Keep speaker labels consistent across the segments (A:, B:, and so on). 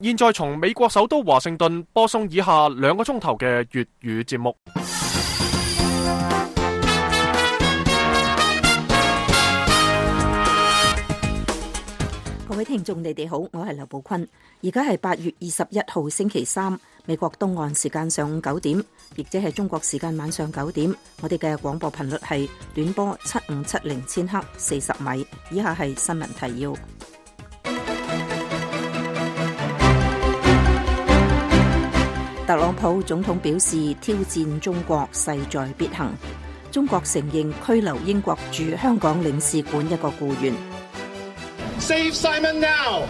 A: 現在從美國首都華盛頓播送以下2個鐘頭嘅粵語節目。
B: 各位聽眾，你哋好，我係劉寶坤。而家係8月21號星期三，美國東岸時間上午9點，亦即係中國時間晚上9點。我哋嘅廣播頻率係短波7570千赫40米。以下係新聞提要。特朗普總統表示，挑戰中國勢在必行。中國承認拘留英國駐香港領事館一個僱員。
C: Save Simon now!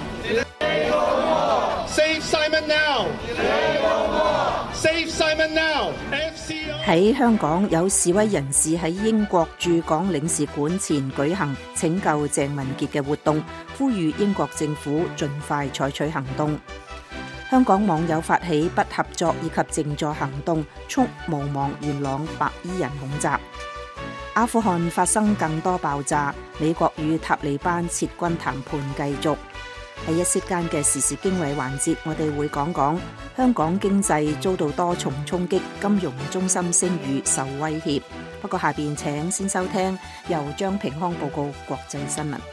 C: Save Simon now! Save Simon now!
B: 喺香港，有示威人士喺英國駐港領事館前舉行拯救鄭文傑嘅活動，呼籲英國政府盡快採取行動。香港網友發起不合作以及靜坐行動，促無望元朗白衣人恐襲。阿富汗發生更多爆炸，美國與塔利班撤軍談判繼續。喺一息間嘅時事經緯環節，我哋會講講香港經濟遭到多重衝擊，金融中心聲譽受威脅。不過下邊請先收聽由張平康報告國際新聞。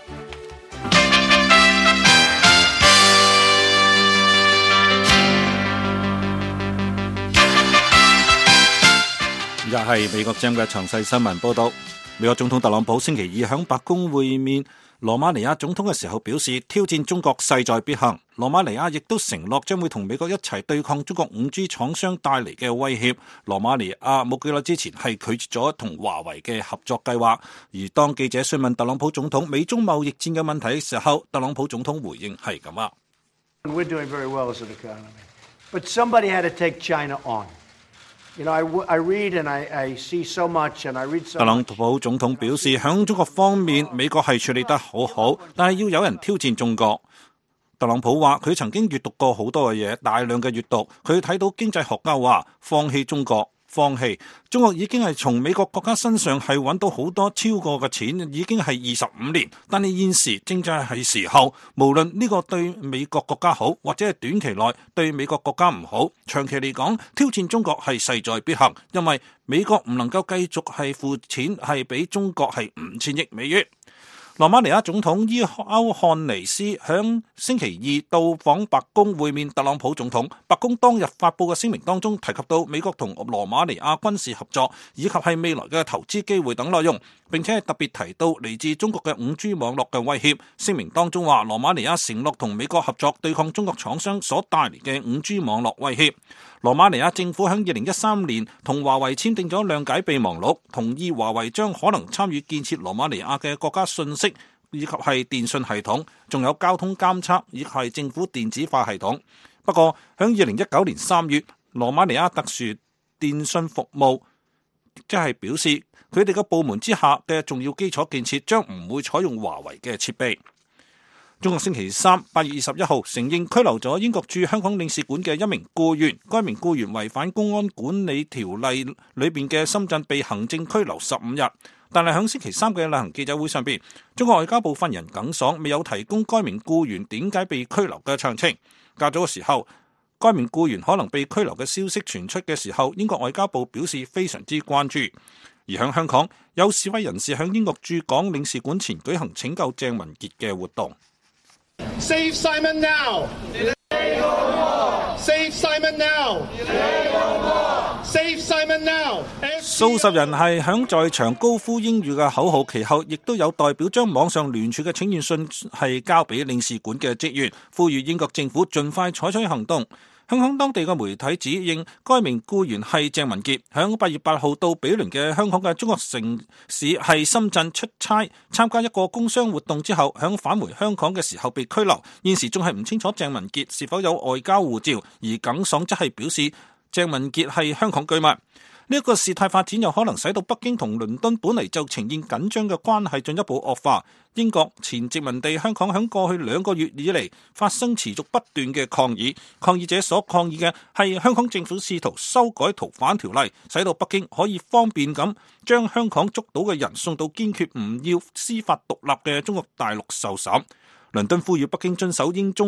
D: 而家係美國之音嘅詳細新聞報道。美國總統特朗普星期二響白宮會面羅馬尼亞總統嘅時候表示，挑戰中國勢在必行。羅馬尼亞亦都承諾將會同美國一齊對抗中國5G 廠商帶嚟嘅威脅。羅馬尼亞冇幾耐之前係拒絕咗同華為嘅合作計劃。而當記者詢問特朗普總統美中貿易戰嘅問題嘅時候，特朗普總統回應係咁啊。
E: We're doing very well as an economy, but somebody had to take China on. You know, I read and I see so much, and I read so much.
D: 特朗普總統表示，響中國方面，美國係處理得好好，但係要有人挑戰中國。特朗普話佢曾經閱讀過好多嘅嘢，大量嘅閱讀，佢睇到經濟學家話放棄中國。中國已經係從美國國家身上係揾到好多超過嘅錢，已經係25年。但係現時正在係時候，無論呢個對美國國家好，或者係短期內對美國國家唔好，長期嚟講挑戰中國係勢在必行，因為美國唔能夠繼續係付錢係俾中國係5000億美元。羅馬尼亞總統伊歐漢尼斯響星期二到訪白宮會面特朗普總統。白宮當日發佈嘅聲明當中提及到美國同羅馬尼亞軍事合作以及係未來嘅投資機會等內容，並且係特別提到嚟自中國嘅5G 網絡嘅威脅。聲明當中話，羅馬尼亞承諾同美國合作對抗中國廠商所帶嚟嘅5G 網絡威脅。羅馬尼亞政府喺2013年同華為簽訂咗諒解備忘錄，同意華為將可能參與建設羅馬尼亞嘅國家信息以及係電信系統，仲有交通監測以及係政府電子化系統。不過喺2019年3月，羅馬尼亞特殊電信服務即係表示佢哋嘅部門之下嘅重要基礎建設將唔會採用華為嘅設備。中國星期三8月21號承認拘留咗英國駐香港領事館嘅一名僱員，該名僱員違反公安管理條例裏邊嘅深圳被行政拘留15日。但係響星期三嘅例行記者會上邊，中國外交部發言人耿爽未有提供該名僱員點解被拘留嘅詳情。較早嘅時候，該名僱員可能被拘留嘅消息傳出嘅時候，英國外交部表示非常之關注。而響香港，有示威人士響英國駐港領事館前舉行拯救鄭文傑嘅活動。
C: Save Simon now! Save Simon now! Save Simon now!
D: 數十人係響在場高呼英語嘅口號，其後亦都有代表將網上聯署嘅請願信係交俾領事館嘅職員，呼籲英國政府盡快採取行動。香港當地嘅媒體指認該名僱員係鄭文傑，響8月8號到比鄰嘅香港嘅中國城市係深圳出差參加一個工商活動之後，響返回香港嘅時候被拘留。現時仲係唔清楚鄭文傑是否有外交護照，而耿爽則係表示鄭文傑係香港居民。呢一個事態發展有可能使到北京同倫敦本嚟就呈現緊張嘅關係進一步惡化。英國前殖民地香港喺過去2個月以嚟發生持續不斷嘅抗議，抗議者所抗議嘅係香港政府試圖修改逃犯條例，使到北京可以方便咁將香港捉到嘅人送到堅決唔要司法獨立嘅中國大陸受審。倫敦呼籲北京遵守英中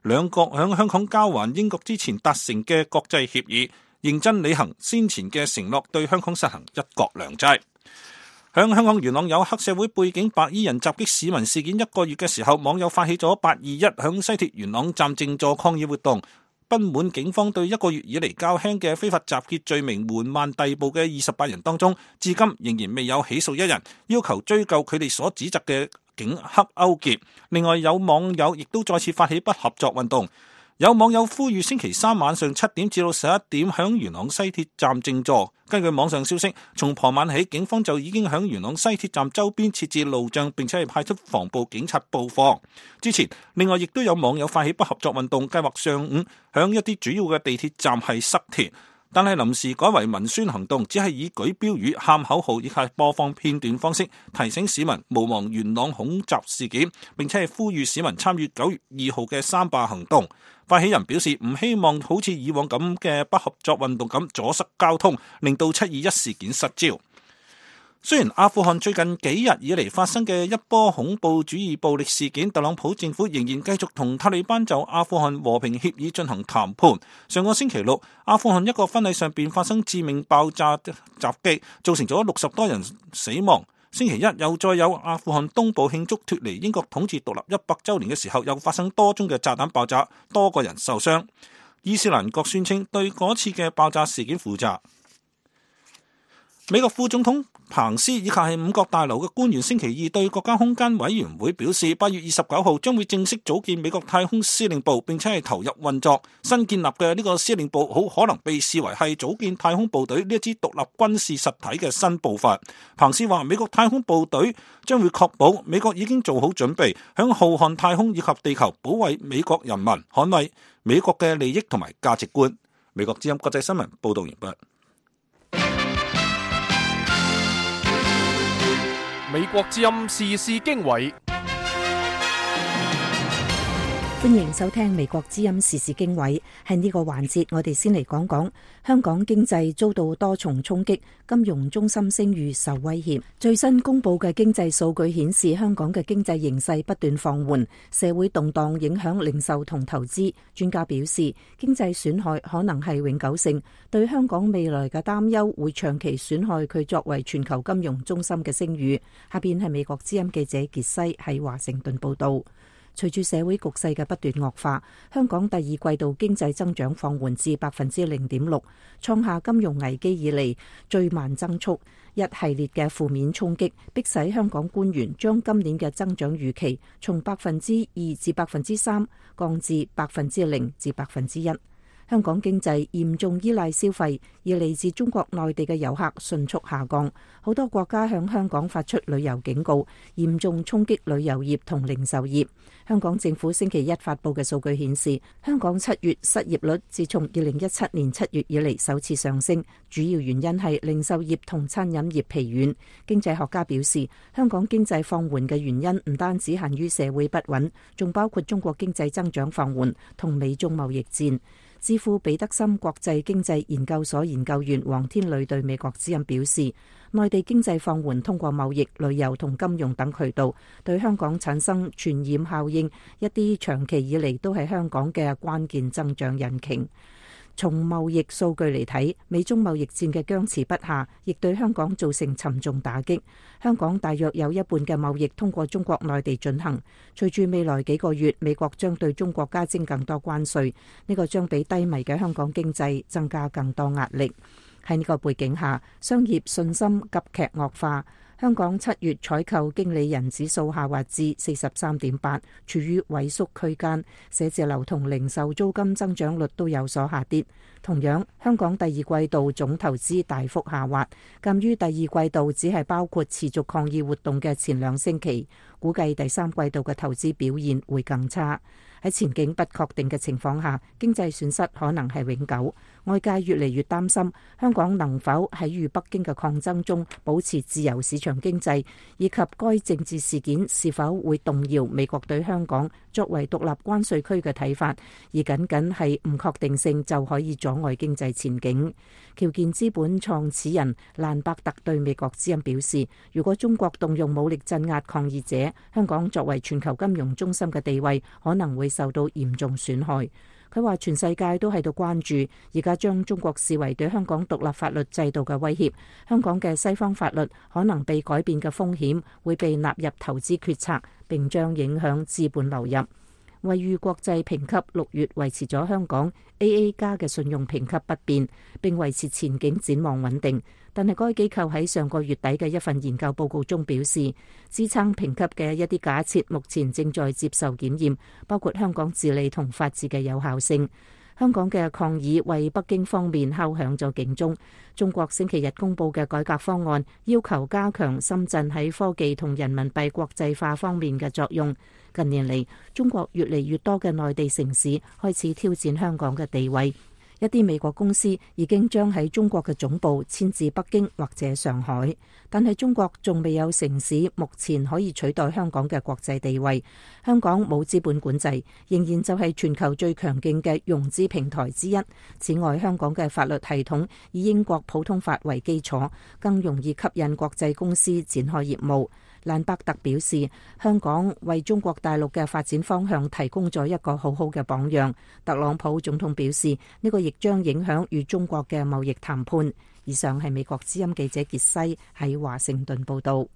D: 兩國響香港交還英國之前達成嘅國際協議，認真履行先前嘅承諾，對香港實行一國兩制。響香港元朗有黑社會背景白衣人襲擊市民事件1個月嘅時候，網友發起咗821響西鐵元朗站靜坐抗議活動，不滿警方對1個月以嚟較輕嘅非法集結罪名緩慢逮捕嘅28人當中，至今仍然未有起訴1人，要求追究佢哋所指責嘅警黑勾結。另外有網友亦都再次發起不合作運動，有網友呼籲星期3晚上7點至到11點響元朗西鐵站靜坐。根據網上消息，從傍晚起，警方就已經響元朗西鐵站周邊設置路障，並且係派出防暴警察布防。之前，另外亦都有網友發起不合作運動，計劃上午響一啲主要嘅地鐵站係塞田，但係臨時改為文宣行動，只係以舉標語、喊口號以及播放片段方式提醒市民勿忘元朗恐襲事件，並且係呼籲市民參與9月2號嘅3罷行動。發起人表示唔希望好似以往咁嘅不合作運動咁阻塞交通，令到721事件失焦。雖然阿富汗最近幾日以嚟發生嘅一波恐怖主義暴力事件，特朗普政府仍然繼續同塔利班就阿富汗和平協議進行談判。上個星期六，阿富汗一個婚禮上邊發生致命爆炸襲擊，造成咗60多人死亡。星期一又再有阿富汗東部慶祝脫離英國統治獨立100週年嘅時候，又發生多宗嘅炸彈爆炸，多個人受傷。伊斯蘭國宣稱對嗰次嘅爆炸事件負責。美國副總統彭斯以及係5角大樓嘅官員星期二對國家空間委員會表示，8月29號將會正式組建美國太空司令部，並且係投入運作。新建立嘅呢個司令部好可能被視為係組建太空部隊呢一支獨立軍事實體嘅新步伐。彭斯話，美國太空部隊將會確保美國已經做好準備，響浩瀚太空以及地球保衛美國人民，捍衛美國嘅利益同埋價值觀。美國之音國際新聞報道完畢。
A: 美國之音時事經緯，
B: 歡迎收聽美國之音時事經緯。喺呢個環節，我哋先嚟講講香港經濟遭到多重衝擊，金融中心聲譽受威脅。最新公布嘅經濟數據顯示，香港嘅經濟形勢不斷放緩，社會動盪影響零售同投資。專家表示，經濟損害可能係永久性，對香港未來嘅擔憂會長期損害佢作為全球金融中心嘅聲譽。下邊係美國之音記者傑西喺華盛頓報道。隨住社會局勢嘅不斷惡化，香港第二季度經濟增長放緩至 0.6%， 創下金融危機以嚟最慢增速。一系列嘅負面衝擊迫使香港官員將今年嘅增長預期從 2% 至 3% 降至 0% 至 1%。香港經濟嚴重依賴消費，而嚟自中國內地嘅遊客迅速下降，好多國家向香港發出旅遊警告，嚴重衝擊旅遊業同零售業。香港政府星期一發佈嘅數據顯示，香港7月失業率自從2017年7月以嚟首次上升，主要原因係零售業同餐飲業疲軟。經濟學家表示，香港經濟放緩嘅原因唔單止限於社會不穩，仲包括中國經濟增長放緩同美中貿易戰。智庫彼得森國際經濟研究所研究員黃天磊對美國之音表示，內地經濟放緩通過貿易、旅遊同金融等渠道對香港產生傳染效應，一啲長期以嚟都係香港嘅關鍵增長引擎。從貿易數據嚟睇，美中貿易戰嘅僵持不下，亦對香港造成沉重打擊。香港大約有一半嘅貿易通過中國內地進行。隨住未來幾個月，美國將對中國加徵更多關稅，呢個將俾低迷嘅香港經濟增加更多壓力。喺呢個背景下，商業信心急劇惡化。香港7月採購經理人指數下滑至 43.8， 處於萎縮區間。寫字樓同零售租金增長率都有所下跌。同樣，香港第二季度總投資大幅下滑，鑑於第二季度只係包括持續抗議活動嘅前2星期，估計第3季度嘅投資表現會更差。喺前景不確定嘅情況下，經濟損失可能係永久。外界越嚟越擔心香港能否喺與北京嘅抗爭中保持自由市場經濟，以及該政治事件是否會動搖美國對香港作為獨立關稅區嘅睇法，而僅僅係唔確定性就可以阻礙經濟前景。僑建資本創始人蘭伯特對美國之音表示，如果中國動用武力鎮壓抗議者，香港作為全球金融中心嘅地位可能會受到嚴重損害。佢話全世界都喺度關注，而家將中國視為對香港獨立法律制度嘅威脅，香港嘅西方法律可能被改變嘅風險會被納入投資決策，並將影響資本流入。惠譽國際評級6月維持咗香港 AA 加嘅信用評級不變，並維持前景展望穩定。但係該機構喺上個月底嘅一份研究報告中表示，支撐評級嘅一啲假設目前正在接受檢驗，包括香港治理同法治嘅有效性。香港嘅抗議為北京方面敲響咗警鐘。中國星期日公布嘅改革方案要求加強深圳喺科技同人民幣國際化方面嘅作用。近年嚟，中國越嚟越多嘅內地城市開始挑戰香港嘅地位。一啲美國公司已經將喺中國嘅總部遷至北京或者上海，但係中國仲未有城市目前可以取代香港嘅國際地位。香港冇資本管制，仍然就係全球最強勁嘅融資平台之一。此外，香港嘅法律系統以英國普通法為基礎，更容易吸引國際公司展開業務。蘭伯特表示，香港為中國大陸嘅發展方向提供咗一個好好嘅榜樣。特朗普總統表示，呢個亦將影響與中國嘅貿易談判。以上係美國之音記者傑西喺華盛頓報道。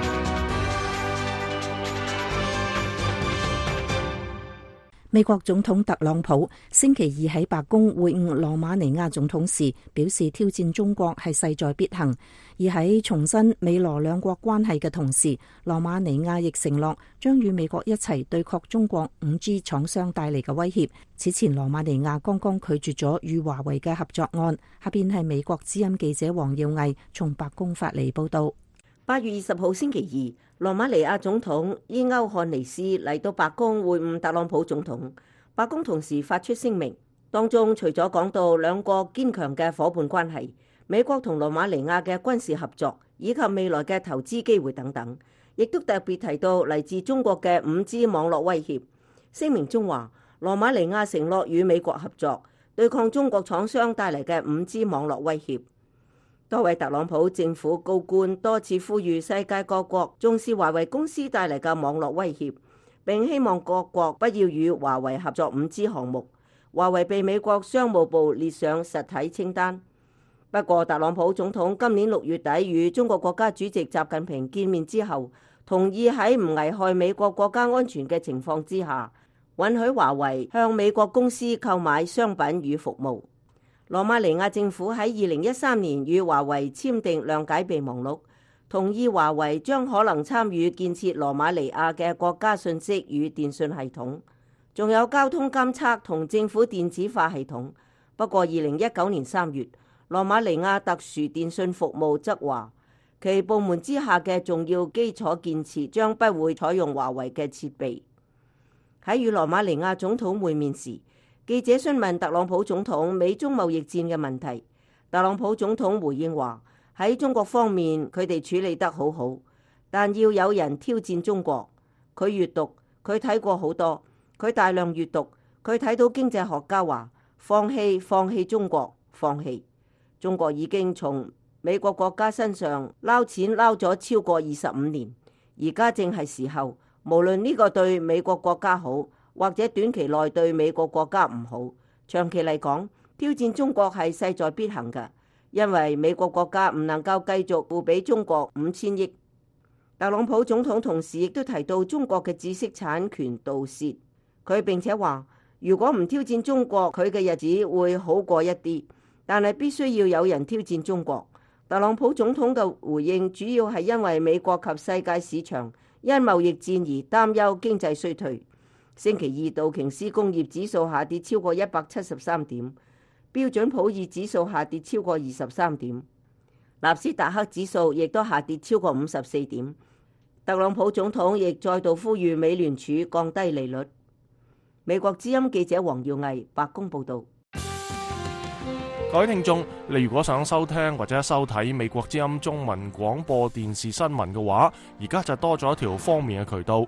B: 美國總統特朗普星期二喺白宮會晤羅馬尼亞總統時，表示挑戰中國係勢在必行。而喺重申美羅兩國關係嘅同時，羅馬尼亞亦承諾將與美國一齊對抗中國 5G 廠商帶嚟嘅威脅。此前，羅馬尼亞剛剛拒絕咗與華為嘅合作案。下邊係美國之音記者黃耀毅從白宮發嚟報道。
F: 8月20號星期二，羅馬尼亞總統伊歐漢尼斯嚟到白宮會晤特朗普總統。白宮同時發出聲明，當中除咗講到兩國堅強嘅夥伴關係、美國同羅馬尼亞嘅軍事合作以及未來嘅投資機會等等，亦都特別提到嚟自中國嘅 5G 網絡威脅。聲明中話，羅馬尼亞承諾與美國合作，對抗中國廠商帶嚟嘅 5G 網絡威脅。多位特朗普政府高官多次呼籲世界各國重視華為公司帶嚟嘅網絡威脅，並希望各國不要與華為合作 5G 項目。華為被美國商務部列上實體清單。不過，特朗普總統今年6月底與中國國家主席習近平見面之後，同意喺唔危害美國國家安全嘅情況之下，允許華為向美國公司購買商品與服務。羅馬尼亞政府喺2013年與華為簽訂諒解備忘錄，同意華為將可能參與建設羅馬尼亞嘅國家信息與電訊系統，仲有交通監測同政府電子化系統。不過2019年3月，羅馬尼亞特殊電訊服務則話，其部門之下嘅重要基礎建設將不會採用華為嘅設備。喺與羅馬尼亞總統會面時，記者詢問特朗普總統美中貿易戰嘅問題，特朗普總統回應話，喺中國方面佢哋處理得好好，但要有人挑戰中國。佢閱讀，佢睇過好多，佢大量閱讀，佢睇到經濟學家話放棄中國，放棄。中國已經從美國國家身上撈錢撈咗超過25年，而家正係時候，無論呢個對美國國家好，或者短期內對美國國家唔好，長期嚟講，挑戰中國係勢在必行嘅，因為美國國家唔能夠繼續付俾中國5000億。特朗普總統同時亦都提到中國嘅知識產權盜竊，佢並且話，如果唔挑戰中國，佢嘅日子會好過一啲，但係必須要有人挑戰中國。特朗普總統嘅回應主要係因為美國及世界市場因貿易戰而擔憂經濟衰退。星期二，道瓊斯工業指數下跌超過173點，標準普爾指數下跌超過23點，納斯達克指數亦都下跌超過54點。特朗普總統亦再度呼籲美聯儲降低利率。美國之音記者黃耀毅，白宮報導。
A: 各位聽眾，你如果想收聽或者收睇美國之音中文廣播電視新聞嘅話，而家就多咗一條方便嘅渠道。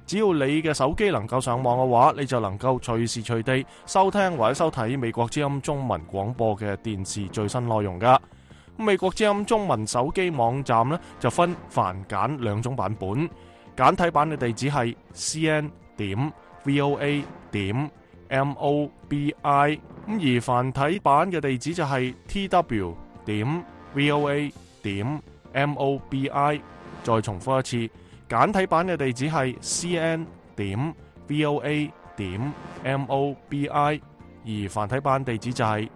A: 只要你嘅手機能夠上網嘅話，你就能夠隨時隨地收聽或者收睇美國之音中文廣播嘅電視最新內容噶。美國之音中文手機網站呢，就分繁簡兩種版本，簡體版嘅地址係 cn.voa.mobi， 而繁體版嘅地址就係 tw.voa.mobi。 再重複一次，簡體版嘅地址係 cn.voa.mobi， 而繁體版地址就係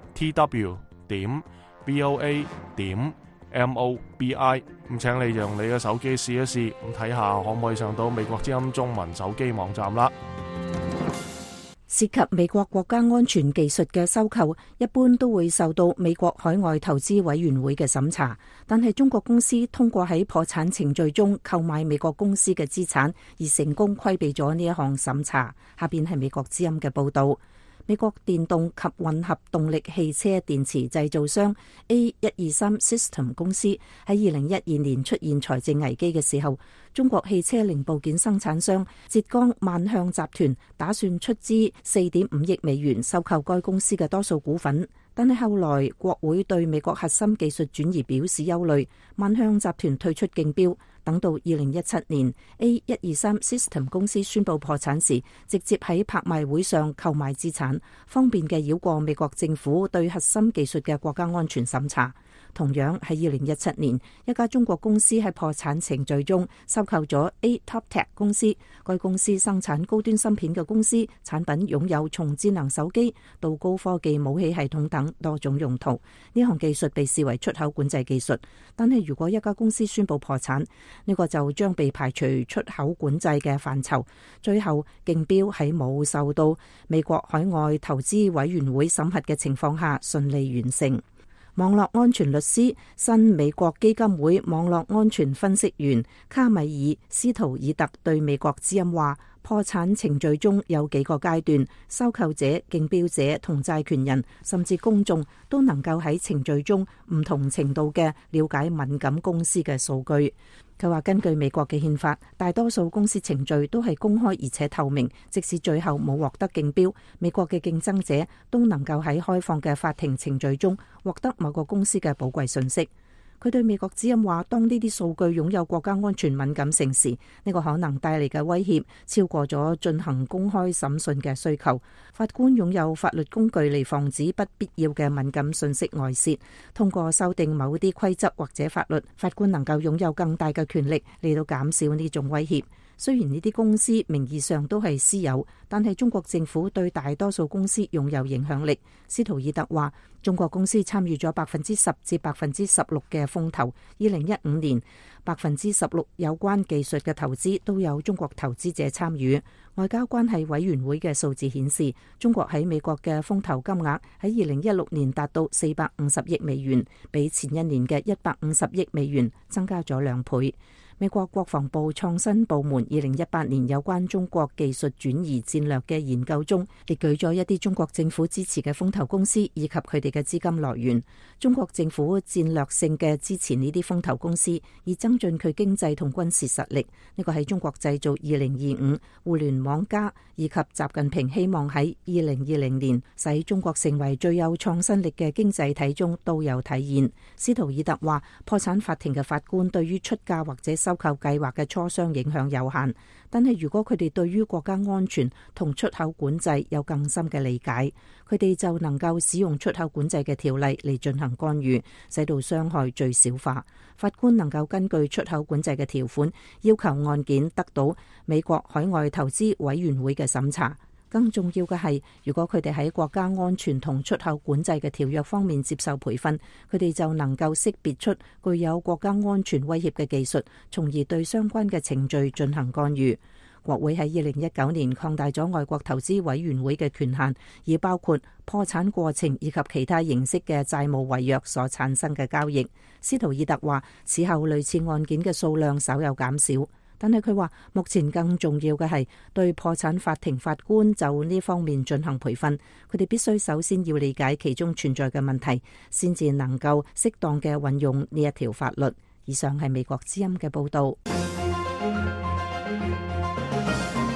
A: tw.voa.mobi。 咁請你用你嘅手機試一試，咁睇下可唔可以上到美國之音中文手機網站啦。
B: 涉及美國國家安全技術嘅收購，一般都會受到美國海外投資委員會嘅審查。但係中國公司通過喺破產程序中購買美國公司嘅資產，而成功規避咗呢一項審查。下邊係美國之音嘅報道。美國電動及混合動力汽車電池製造商 A123 System 公司喺2012年出現財政危機嘅時候，中國汽車零部件生產商浙江萬向集團打算出資4.5億美元收購該公司嘅多數股份。但係後來國會對美國核心技術轉移表示憂慮，萬向集團退出競標。等到2017年 A123 System 公司宣布破產時，直接喺拍賣會上購買資產，方便嘅繞過美國政府對核心技術嘅國家安全審查。同樣喺2017年，一家中國公司喺破產程序中收購咗 ATopTech 公司。該公司生產高端芯片嘅公司，產品擁有從智能手機到高科技武器系統等多種用途。呢項技術被視為出口管制技術，但係如果一家公司宣布破產，呢個就將被排除出口管制嘅範疇。最後競標喺冇受到美國海外投資委員會審核嘅情況下順利完成。網絡安全律師、新美國基金會網絡安全分析員卡米爾斯圖爾特對美國之音話：破產程序中有幾個階段，收購者、競標者同債權人甚至公眾都能夠喺程序中唔同程度嘅了解敏感公司嘅數據。佢話根據美國嘅憲法，大多數公司程序都係公開而且透明，即使最後冇獲得競標，美國嘅競爭者都能夠喺開放嘅法庭程序中獲得某個公司嘅寶貴信息。佢對美國之音話：當呢啲數據擁有國家安全敏感性時，呢個可能帶嚟嘅威脅超過咗進行公開審訊嘅需求。法官擁有法律工具嚟防止不必要嘅敏感信息外泄。通過修訂某啲規則或者法律，法官能夠擁有更大嘅權力嚟到減少呢種威脅。雖然呢啲公司名義上都係私有，但係中國政府對大多數公司擁有影響力。斯圖爾特話：中國公司參與咗10%至16%嘅風投。2015年16%有關技術嘅投資都有中國投資者參與。外交關係委員會嘅數字顯示，中國喺美國嘅風投金額喺2016年達到450億美元，比前一年嘅150億美元增加咗2倍。美國國防部創新部門2018年有關中國技術轉移戰略嘅研究中，列舉咗一啲中國政府支持嘅風投公司以及佢哋嘅資金來源。中國政府戰略性嘅支持呢啲風投公司，以增進佢經濟同軍事實力。呢個喺中國製造2025、互聯網加以及習近平希望喺2020年使中國成為最有創新力嘅經濟體中都有體現。斯圖爾特話：破產法庭嘅法官對於出價或者收購計劃嘅磋商影響有限，但係如果佢哋對於國家安全同出口管制有更深嘅理解，佢哋就能夠使用出口管制嘅條例嚟進行干預，使到傷害最小化。法官能夠根據出口管制嘅條款，要求案件得到美國海外投資委員會嘅審查。更重要嘅係，如果佢哋喺國家安全同出口管制嘅條約方面接受培訓，佢哋就能夠識別出具有國家安全威脅嘅技術，從而對相關嘅程序進行干預。國會喺2019年擴大咗外國投資委員會嘅權限，以包括破產過程以及其他形式嘅債務違約所產生嘅交易。斯圖爾特話，此後類似案件嘅數量稍有減少。但係佢話，目前更重要嘅係對破產法庭法官就呢方面進行培訓。佢哋必須首先要理解其中存在嘅問題，先至能夠適當嘅運用呢一條法律。以上係美國之音嘅報導。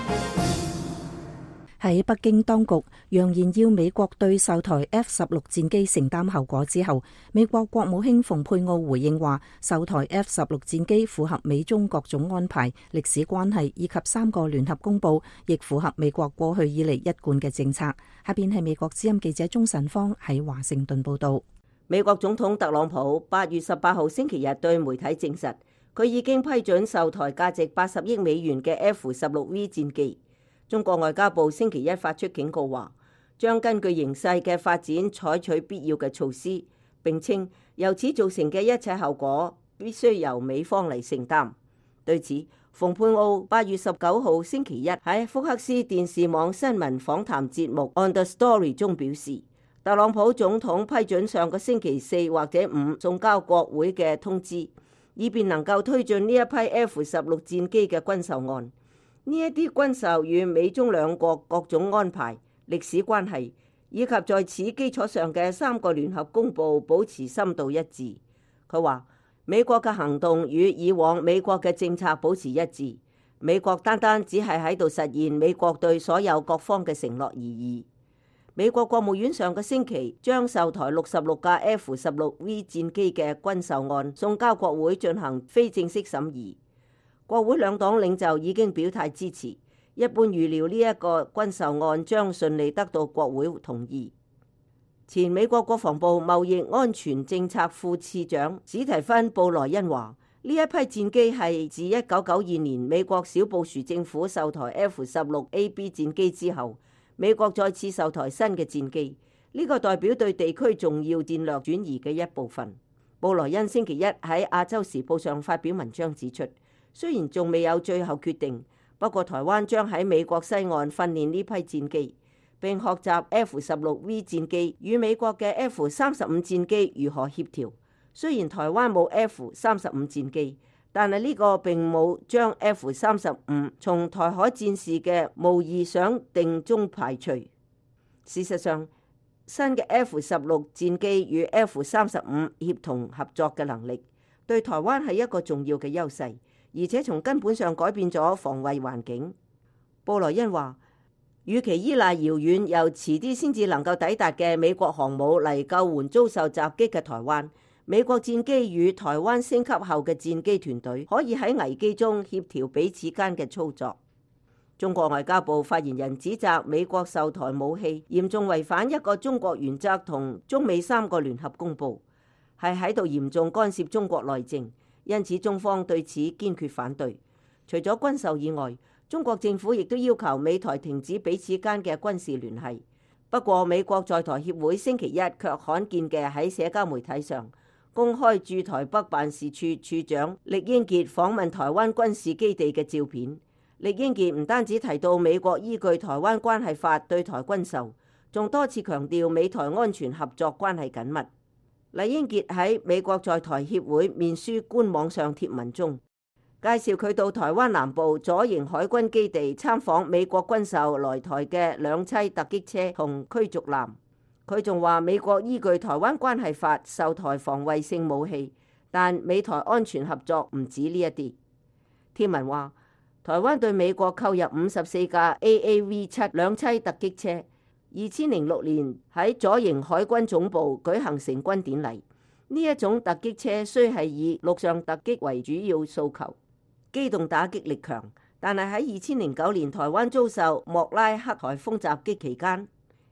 B: 喺北京當局揚言要美國對售台 F-16戰機承擔後果之後，美國國務卿蓬佩奧回應話，售台 F-16戰機符合美中各種安排、歷史關係以及3個聯合公報，亦符合美國過去以嚟一貫嘅政策。下邊係美國之音記者鐘晨芳喺華盛頓報道。
F: 美國總統特朗普8月18號星期日對媒體證實，佢已經批准售台價值80億美元嘅 F-16V 戰機。中國外交部星期一發出警告話，將根據形勢嘅發展採取必要嘅措施，並稱由此造成嘅一切後果必須由美方嚟承擔。對此，蓬佩奧8月19號星期一喺福克斯電視網新聞訪談節目 On the Story 中表示，特朗普總統批准上個星期4或者5送交國會嘅通知，以便能夠推進呢一批 F-16戰機嘅軍售案。呢一啲軍售與美中兩國各種安排、歷史關係以及在此基礎上嘅3個聯合公報保持深度一致。佢話，美國嘅行動與以往美國嘅政策保持一致，美國單單只係喺度實現美國對所有各方嘅承諾而已。美國國務院上個星期將售台66架 F-16V 戰機嘅軍售案送交國會進行非正式審議。國會兩黨領袖已經表態支持，一般預料呢一個軍售案將順利得到國會同意。前美國國防部貿易安全政策副次長史提芬布萊恩話，呢一批戰機係自1992年美國小布殊政府售台 F-16AB 戰機之後，美國再次售台新嘅戰機，呢個代表對地區重要戰略轉移嘅一部分。布萊恩星期一喺亞洲時報上發表文章指出，雖然仲未有最後決定，不過台灣將喺美國西岸訓練呢批戰機，並學習 F-16V 戰機與美國嘅 F-35戰機如何協調。雖然台灣冇 F-35戰機，但係呢個並冇將 F-35從台海戰事嘅模擬想定中排除。事實上，新嘅 F-16戰機與 F-35協同合作嘅能力，對台灣係一個重要嘅優勢。而且從根本上改變咗防衛環境。布萊恩話，與其依賴遙遠又遲啲先至能夠抵達嘅美國航母嚟救援遭受襲擊嘅台灣，美國戰機與台灣升級後嘅戰機團隊可以喺危機中協調彼此間嘅操作。中國外交部發言人指責美國售台武器嚴重違反一個中國原則同中美3個聯合公報，係喺度嚴重干涉中國內政。因此，中方對此堅決反對。除咗軍售以外，中國政府亦都要求美台停止彼此間嘅軍事聯繫。不過，美國在台協會星期一卻罕見嘅喺社交媒體上公開駐台北辦事處處長酈英傑訪問台灣軍事基地嘅照片。酈英傑唔單止提到美國依據《台灣關係法》對台軍售，仲多次強調美台安全合作關係緊密。酈英傑喺美國在台協會面書官網上貼文中介紹佢到台灣南部左營海軍基地參訪美國軍售來台嘅2棲突擊車同驅逐艦。佢仲話美國依據《台灣關係法》售台防衛性武器，但美台安全合作唔止呢一啲。貼文話，台灣對美國購入54架 AAV-7 2棲突擊車。2006年喺左營海軍總部舉行成軍典禮。呢一種突擊車雖係以陸上突擊為主要訴求，機動打擊力強，但係喺2009年台灣遭受莫拉克颱風襲擊期間，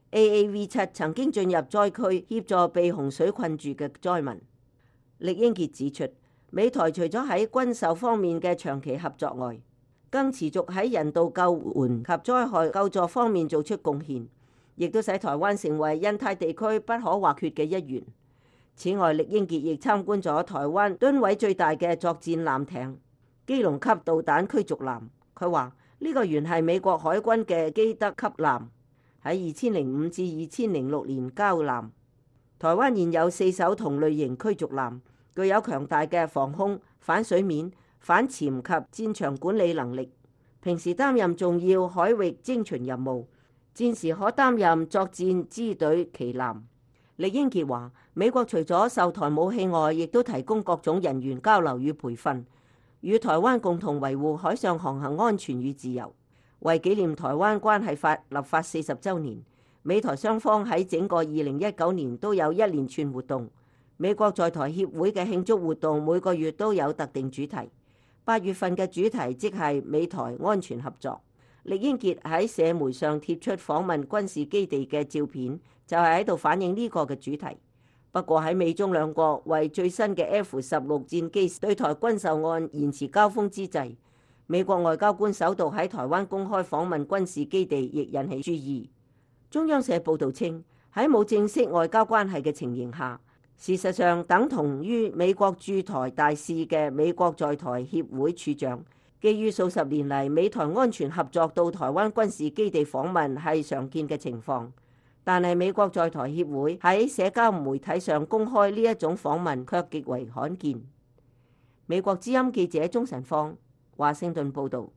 F: AAV-7 曾經進入災區協助被洪水困住嘅災民。酈英傑指出，美台除咗喺軍售方面嘅長期合作外，更持續喺人道救援及災害救助方面做出貢獻，亦都使台灣成為印太地區不可或缺嘅一員。此外，酈英傑亦參觀咗台灣噸位最大嘅作戰艦艇基隆級導彈驅逐艦。佢話呢個原係美國海軍嘅基德級艦，喺2005至2006年交艦。台灣現有4艘同類型驅逐艦，具有強大嘅防空、反水面、反潛及戰場管理能力，平時擔任重要海域偵巡任務，戰時可擔任作戰支隊旗艦。酈英傑話，美國除咗售台武器外，亦都提供各種人員交流與培訓，與台灣共同維護海上航行安全與自由。 為紀念台灣關係法立法40週年，美台雙方喺整個2019年都有一連串活動。美國在台協會嘅慶祝活動每個月都有特定主題。8月份嘅主題即係美台安全合作。酈英傑喺社媒上貼出訪問軍事基地嘅照片，就係喺度反映呢個嘅主題。不過喺美中兩國為最新嘅 F-16戰機對台軍售案延遲交鋒之際，美國外交官首度喺台灣公開訪問軍事基地，亦引起注意。中央社報導稱，喺冇正式外交關係嘅情形下，事實上等同於美國駐台大使嘅美國在台協會處長，基於數十年嚟美台安全合作到台灣軍事基地訪問係常見嘅情況，但係美國在台協會喺社交媒體上公開呢一種訪問卻極為罕見。美國之音記者鍾晨芳華盛頓報導。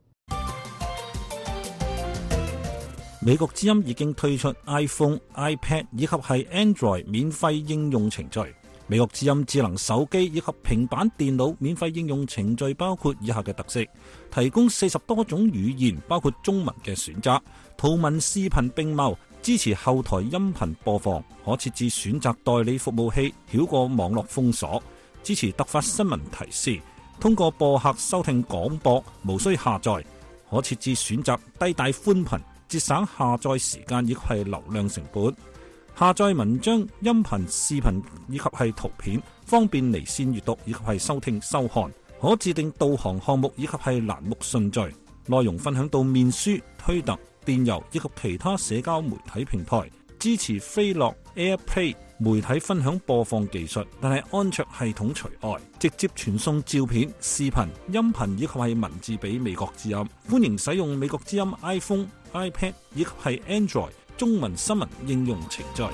D: 美國之音已經推出 iPhone、iPad 以及係 Android 免費應用程序。美國之音智能手機以及平板電腦免費應用程序包括以下嘅特色：提供40多種語言，包括中文嘅選擇，圖文視頻並茂，支持後台音頻播放，可設置選擇代理服務器，繞過網絡封鎖，支持突發新聞提示，通過播客收聽廣播，無需下載，可設置選擇低帶寬頻，節省下載時間以及係流量成本。下載文章、音頻、視頻以及係圖片，方便離線閱讀以及係收聽收看。可自定導航項目以及係欄目順序。內容分享到面書、推特、電郵以及其他社交媒體平台。支持飛樂 AirPlay 媒體分享播放技術，但係安卓系統除外。直接傳送照片、視頻、音頻以及係文字俾美國之音。歡迎使用美國之音 iPhone、iPad 以及係 Android中文新聞應用程序。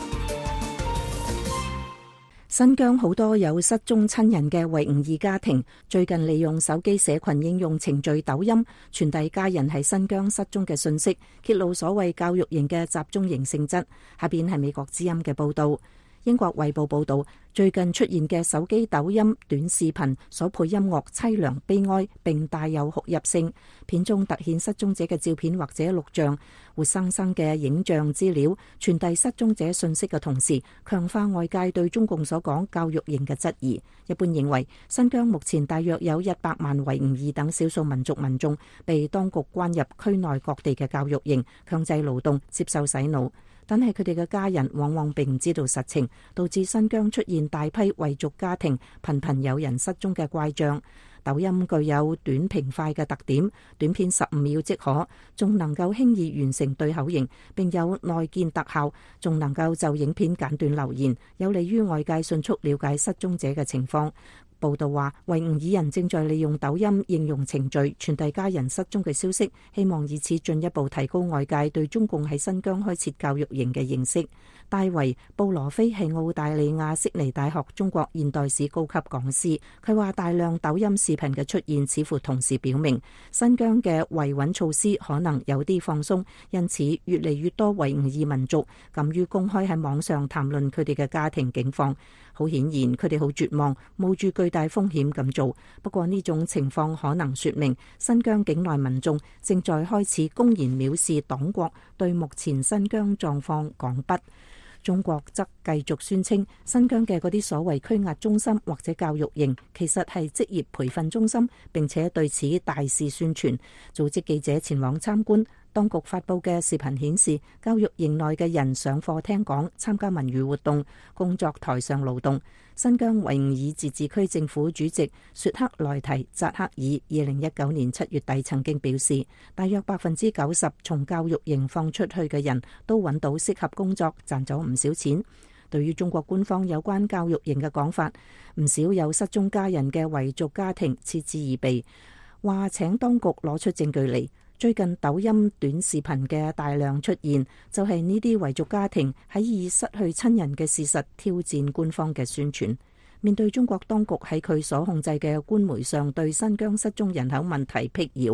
B: 新疆好多有失蹤親人嘅維吾爾家庭，最近利用手機社群應用程序抖音傳遞家人喺新疆失蹤嘅信息，揭露所謂教育營嘅集中營性質。下邊係美國之音嘅報道。英國衛報報道，最近出現嘅手機抖音短視頻所配音樂淒涼悲哀，並帶有哭泣性，片中突顯失蹤者嘅照片或者錄像，活生生嘅影像資料，傳遞失蹤者信息嘅同時，強化外界對中共所講教育營嘅質疑。一般認為，新疆目前大約有100萬維吾爾等少數民族民眾被當局關入區內各地嘅教育營，強制勞動，接受洗腦。但係佢哋嘅家人往往並唔知道實情，導致新疆出現大批維族家庭頻頻有人失蹤嘅怪象。抖音具有短平快嘅特點，短片15秒即可，仲能夠輕易完成對口型，並有內建特效，仲能夠就影片簡短留言，有利於外界迅速了解失蹤者嘅情況。報道話，維吾爾人正在利用抖音應用程序傳遞家人失蹤嘅消息，希望以此進一步提高外界對中共喺新疆開設教育營嘅認識。大維布羅菲係澳大利亞悉尼大學中國現代史高級講師，佢話大量抖音視頻嘅出現，似乎同時表明新疆嘅維穩措施可能有啲放鬆，因此越嚟越多維吾爾民族敢於公開喺網上談論佢哋嘅家庭境況。好顯然，佢哋好絕望，冒住巨大風險咁做。不過呢種情況可能說明新疆境內民眾正在開始公然藐視黨國，對目前新疆狀況講不。中國則繼續宣稱，新疆嘅嗰啲所謂拘押中心或者教育營，其實係職業培訓中心，並且對此大肆宣傳，組織記者前往參觀。當局發布嘅視頻顯示，教育營內嘅人上課聽講、參加文娛活動、工作台上勞動。新疆維吾爾自治區政府主席雪克萊提扎克爾2019年7月底曾經表示，大約90%從教育營放出去嘅人都揾到適合工作，賺咗唔少錢。對於中國官方有關教育營嘅講法，唔少有失蹤家人嘅維族家庭嗤之以鼻，話請當局攞出證據嚟。最近抖音短視頻嘅大量出現，就係呢啲維族家庭喺以失去親人嘅事實挑戰官方嘅宣傳。面對中國當局喺佢所控制嘅官媒上對新疆失蹤人口問題闢謠，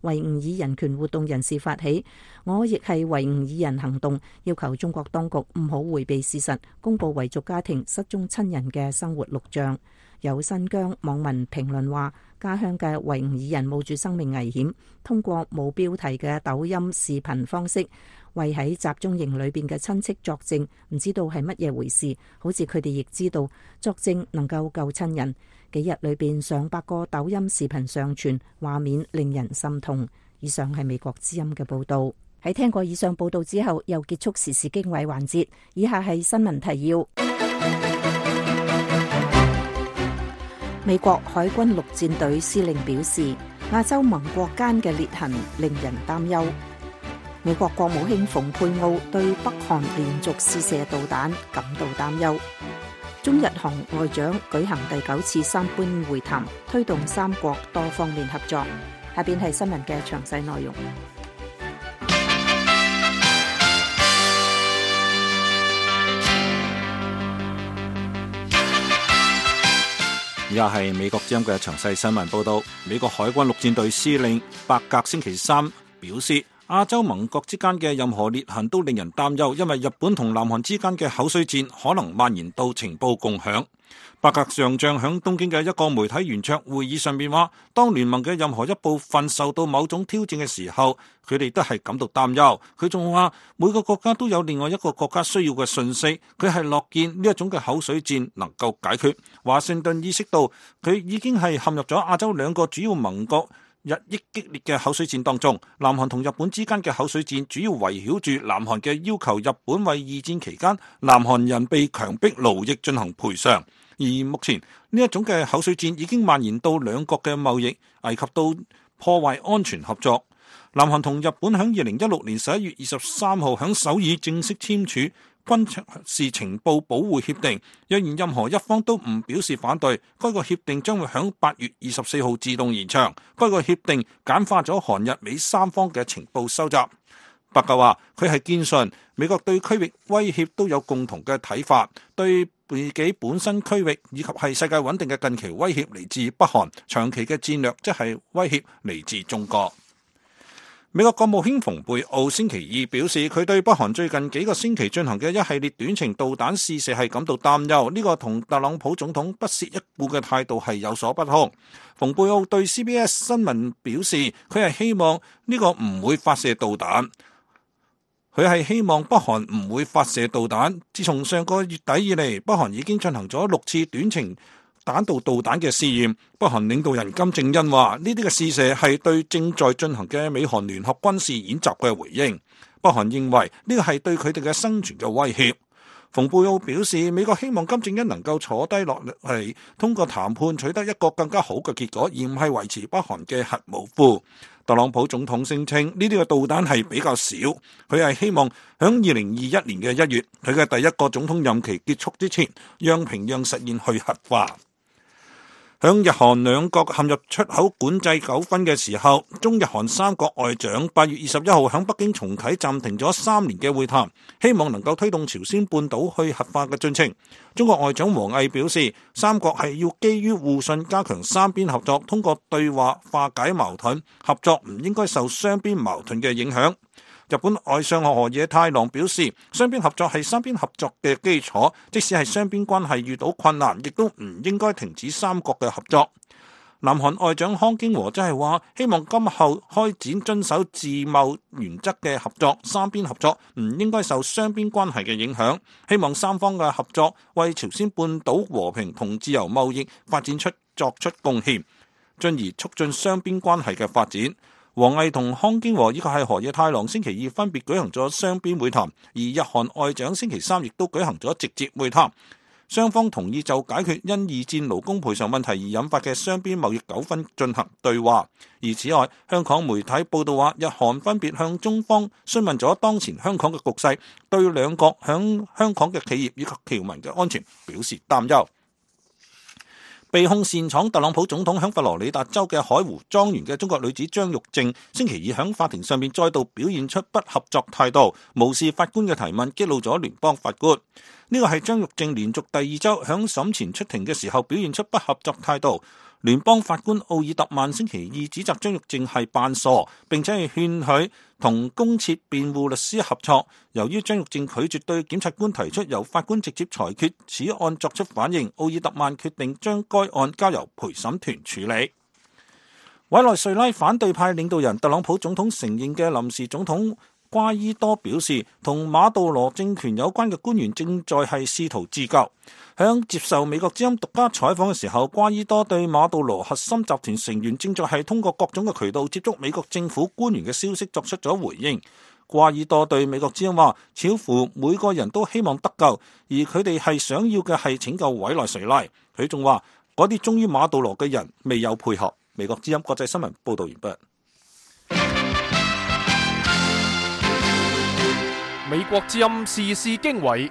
B: 維吾爾人權活動人士發起，我亦係維吾爾人行動，要求中國當局唔好迴避事實，公佈維族家庭失蹤親人嘅生活錄像。有新疆網民評論話，家鄉嘅維吾爾人冒住生命危險，通過冇標題嘅抖音視頻方式，為喺集中營裏邊嘅親戚作證，唔知道係乜嘢回事。好似佢哋亦知道作證能夠救親人。幾日裏邊上百個抖音視頻上傳，畫面令人心痛。以上係美國之音嘅報導。喺聽過以上報導之後，又結束時事經緯環節。以下係新聞提要。美國海軍陸戰隊司令表示，亞洲盟國間嘅裂痕令人擔憂。美國國務卿蓬佩奧對北韓連續試射導彈感到擔憂。中日韓外長舉行第9次三邊會談，推動三國多方面合作。下邊係新聞嘅詳細內容。
D: 以下係美國之音嘅詳細新聞報道。美國海軍陸戰隊司令伯格星期三表示，亞洲盟國之間嘅任何裂痕都令人擔憂，因為日本同南韓之間嘅口水戰可能蔓延到情報共享。伯格上將響東京嘅一個媒體圓桌會議上面話，當聯盟嘅任何一部分受到某種挑戰嘅時候，佢哋都係感到擔憂。佢仲話，每個國家都有另外一個國家需要嘅訊息，佢係樂見呢一種嘅口水戰能夠解決。華盛頓意識到佢已經係陷入咗亞洲兩個主要盟國日益激烈嘅口水戰當中。南韓同日本之間嘅口水戰主要圍繞住南韓嘅要求日本為二戰期間南韓人被強迫勞役進行賠償。而目前呢一種嘅口水戰已經蔓延到兩國嘅貿易，危及到破壞安全合作。南韓同日本喺2016年11月23號喺首爾正式簽署軍事情報保護協定。若然任何一方都唔表示反對，該個協定將會喺8月24號自動延長。該個協定簡化咗韓日美三方嘅情報收集。伯格話，佢係堅信美國對區域威脅都有共同嘅睇法，對自己本身區域以及係世界穩定嘅近期威脅嚟自北韓，長期嘅戰略即係威脅嚟自中國。美國國務卿蓬佩奧星期二表示，佢對北韓最近幾個星期進行嘅一系列短程導彈試射係感到擔憂，呢個同特朗普總統不屑一顧嘅態度係有所不同。蓬佩奧對 CBS 新聞表示，佢係希望呢個唔會發射導彈。佢係希望北韓唔會發射導彈。自從上個月底以嚟，北韓已經進行咗6次短程彈道導彈嘅試驗。北韓領導人金正恩話，呢啲嘅試射係對正在進行嘅美韓聯合軍事演習嘅回應。北韓認為呢個係對佢哋嘅生存嘅威脅。蓬佩奧表示，美國希望金正恩能夠坐低落嚟，通過談判取得一個更加好嘅結果，而唔係維持北韓嘅核武庫。特朗普總統聲稱呢啲嘅導彈係比較少，佢係希望喺2021年嘅1月，佢嘅第一個總統任期結束之前，讓平壤實現去核化。響日韓兩國陷入出口管制糾紛嘅時候，中日韓三國外長8月21號喺北京重啟暫停咗3年嘅會談，希望能夠推動朝鮮半島去核化嘅進程。中國外長王毅表示，三國係要基於互信加強三邊合作，通過對話化解矛盾，合作唔應該受雙邊矛盾嘅影響。日本外相河野太郎表示，雙邊合作係三邊合作嘅基礎，即使係雙邊關係遇到困難，亦都唔應該停止三國嘅合作。南韓外長康京和則係話，希望今後開展遵守自貿原則嘅合作，三邊合作唔應該受雙邊關係嘅影響，希望三方嘅合作為朝鮮半島和平同自由貿易發展作出貢獻，進而促進雙邊關係嘅發展。王毅同康京和以及係河野太郎星期二分別舉行咗雙邊會談，而日韓外長星期三亦都舉行咗直接會談，雙方同意就解決因二戰勞工賠償問題而引發嘅雙邊貿易糾紛進行對話。而此外，香港媒體報道話，日韓分別向中方詢問咗當前香港嘅局勢，對兩國響香港嘅企業以及僑民嘅安全表示擔憂。被控擅闖特朗普總統響佛羅里達州嘅海湖莊園嘅中國女子張玉靜，星期二響法庭上面再度表現出不合作態度，無視法官嘅提問，激怒咗聯邦法官。呢個係張玉靜連續第2週響審前出庭嘅時候表現出不合作態度。 聯邦法官奧爾特曼星期二指責張玉靜係扮傻，並且係勸佢同公設辯護律師合作。由於張玉靜拒絕對檢察官提出由法官直接裁決此案作出反應，奧爾特曼決定將該案交由陪審團處理。委內瑞拉反對派領導人特朗普總統承認嘅臨時總統瓜伊多表示，同馬杜羅政權有關嘅官員正在係試圖自救。響接受美國之音獨家採訪嘅時候，瓜伊多對馬杜羅核心集團成員正在係通過各種嘅渠道接觸美國政府官員嘅消息作出咗回應。瓜伊多對美國之音話，似乎每個人都希望得救，而佢哋係想要嘅係拯救委內瑞拉。佢仲話，嗰啲忠於馬杜羅嘅人未有配合。美國之音國際新聞報道完畢。
A: 美國之音時事經緯，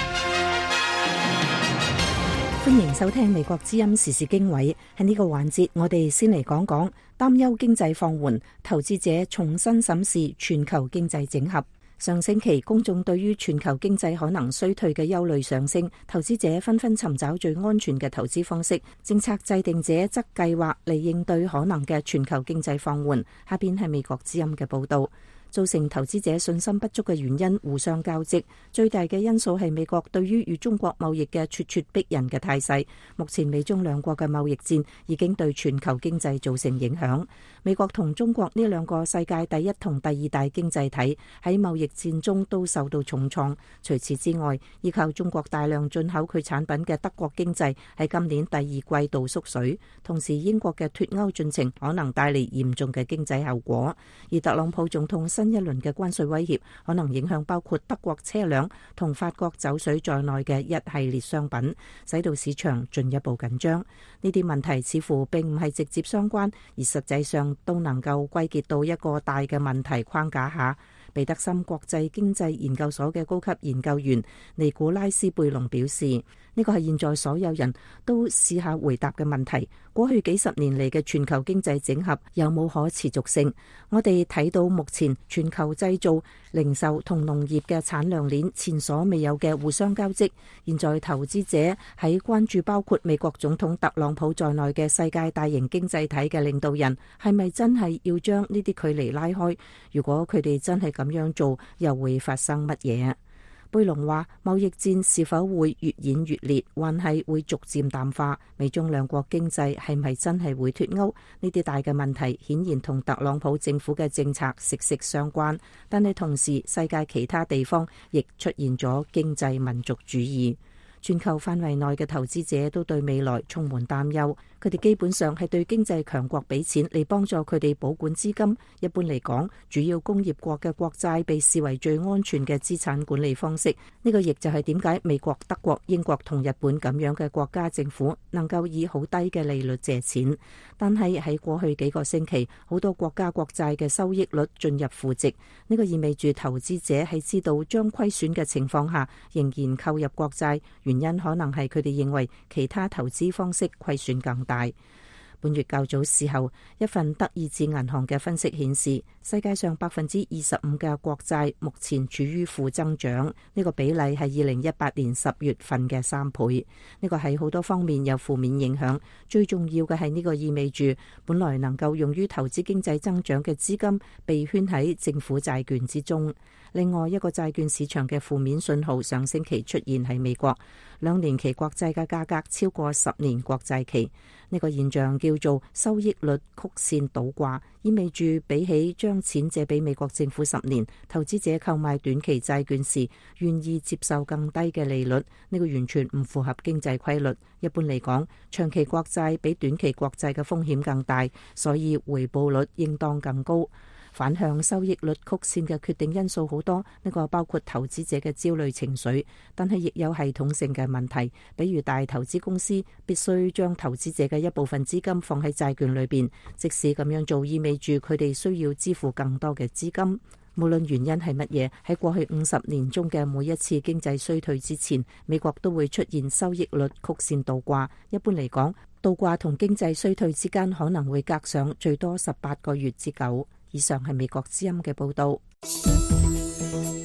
B: 歡迎收聽美國之音時事經緯。喺呢個環節，我哋先嚟講講擔憂經濟放緩，投資者重新審視全球經濟整合。上星期，公眾對於全球經濟可能衰退嘅憂慮上升，投資者紛紛尋找最安全嘅投資方式，政策制定者則計劃嚟應對可能嘅全球經濟放緩。下邊係美國之音嘅報道。造成投資者信心不足嘅原因互相交織，最大嘅因素係美國對於與中國貿易嘅咄咄逼人嘅態勢。目前美中兩國嘅貿易戰已經對全球經濟造成影響。美國同中國呢兩個世界第一同第二大經濟體喺貿易戰中都受到重創。除此之外，依靠中國大量進口佢產品嘅德國經濟喺今年第二季度縮水，同時英國嘅脫歐進程可能帶嚟嚴重嘅經濟後果。而特朗普總統新一輪嘅關稅威脅可能影響包括德國車輛同法國酒水在內嘅一系列商品，使到市場進一步緊張。呢啲問題似乎並唔係直接相關，而實際上都能夠歸結到一個大嘅問題框架下。彼得森國際經濟研究所嘅高級研究員尼古拉斯貝隆表示，呢個係現在所有人都試下回答嘅問題。過去幾十年嚟嘅全球經濟整合有冇可持續性？我哋睇到目前全球製造、零售同農業嘅產量鏈前所未有嘅互相交織。現在投資者喺關注包括美國總統特朗普在內嘅世界大型經濟體嘅領導人，係咪真係要將呢啲距離拉開？如果佢哋真係咁樣做，又會發生乜嘢？貝隆話，貿易戰是否會越演越烈，還係會逐漸淡化？美中兩國經濟係咪真係會脫歐？呢啲大嘅問題顯然同特朗普政府嘅政策息息相關，但係同時世界其他地方亦出現咗經濟民族主義。全球範圍內嘅投資者都對未來充滿擔憂，佢哋基本上係對經濟強國俾錢嚟幫助佢哋保管資金。一般嚟講，主要工業國嘅國債被視為最安全嘅資產管理方式。呢個亦就係點解美國、德國、英國同日本咁樣嘅國家政府能夠以好低嘅利率借錢。但係喺過去幾個星期，好多國家國債嘅收益率進入負值，呢個意味住投資者喺知道將虧損嘅情況下，仍然購入國債。原因可能係佢哋認為其他投資方式虧損更大。本月較早時候，一份德意志銀行嘅分析顯示，世界上25%嘅國債目前處於負增長，呢個比例係2018年10月份嘅3倍。呢個係好多方面有負面影響，最重要嘅係呢個意味住本來能夠用於投資經濟增長嘅資金被圈喺政府債券之中。另外一個債券市場嘅負面信號上星期出現喺美國，2年期國債嘅價格超過10年國債期。呢個現象叫做收益率曲線倒掛，意味住比起將錢借俾美國政府10年，投資者購買短期債券時願意接受更低嘅利率。呢個完全唔符合經濟規律。一般嚟講，長期國債比短期國債嘅風險更大，所以回報率應當更高。反向收益率曲線嘅決定因素好多，呢個包括投資者嘅焦慮情緒，但係亦有系統性嘅問題，比如大投資公司必須將投資者嘅一部分資金放喺債券裏邊，即使咁樣做意味住佢哋需要支付更多嘅資金。無論原因係乜嘢，喺過去50年中嘅每一次經濟衰退之前，美國都會出現收益率曲線倒掛。一般嚟講，倒掛同經濟衰退之間可能會隔上最多18個月之久。以上係美國之音嘅報道。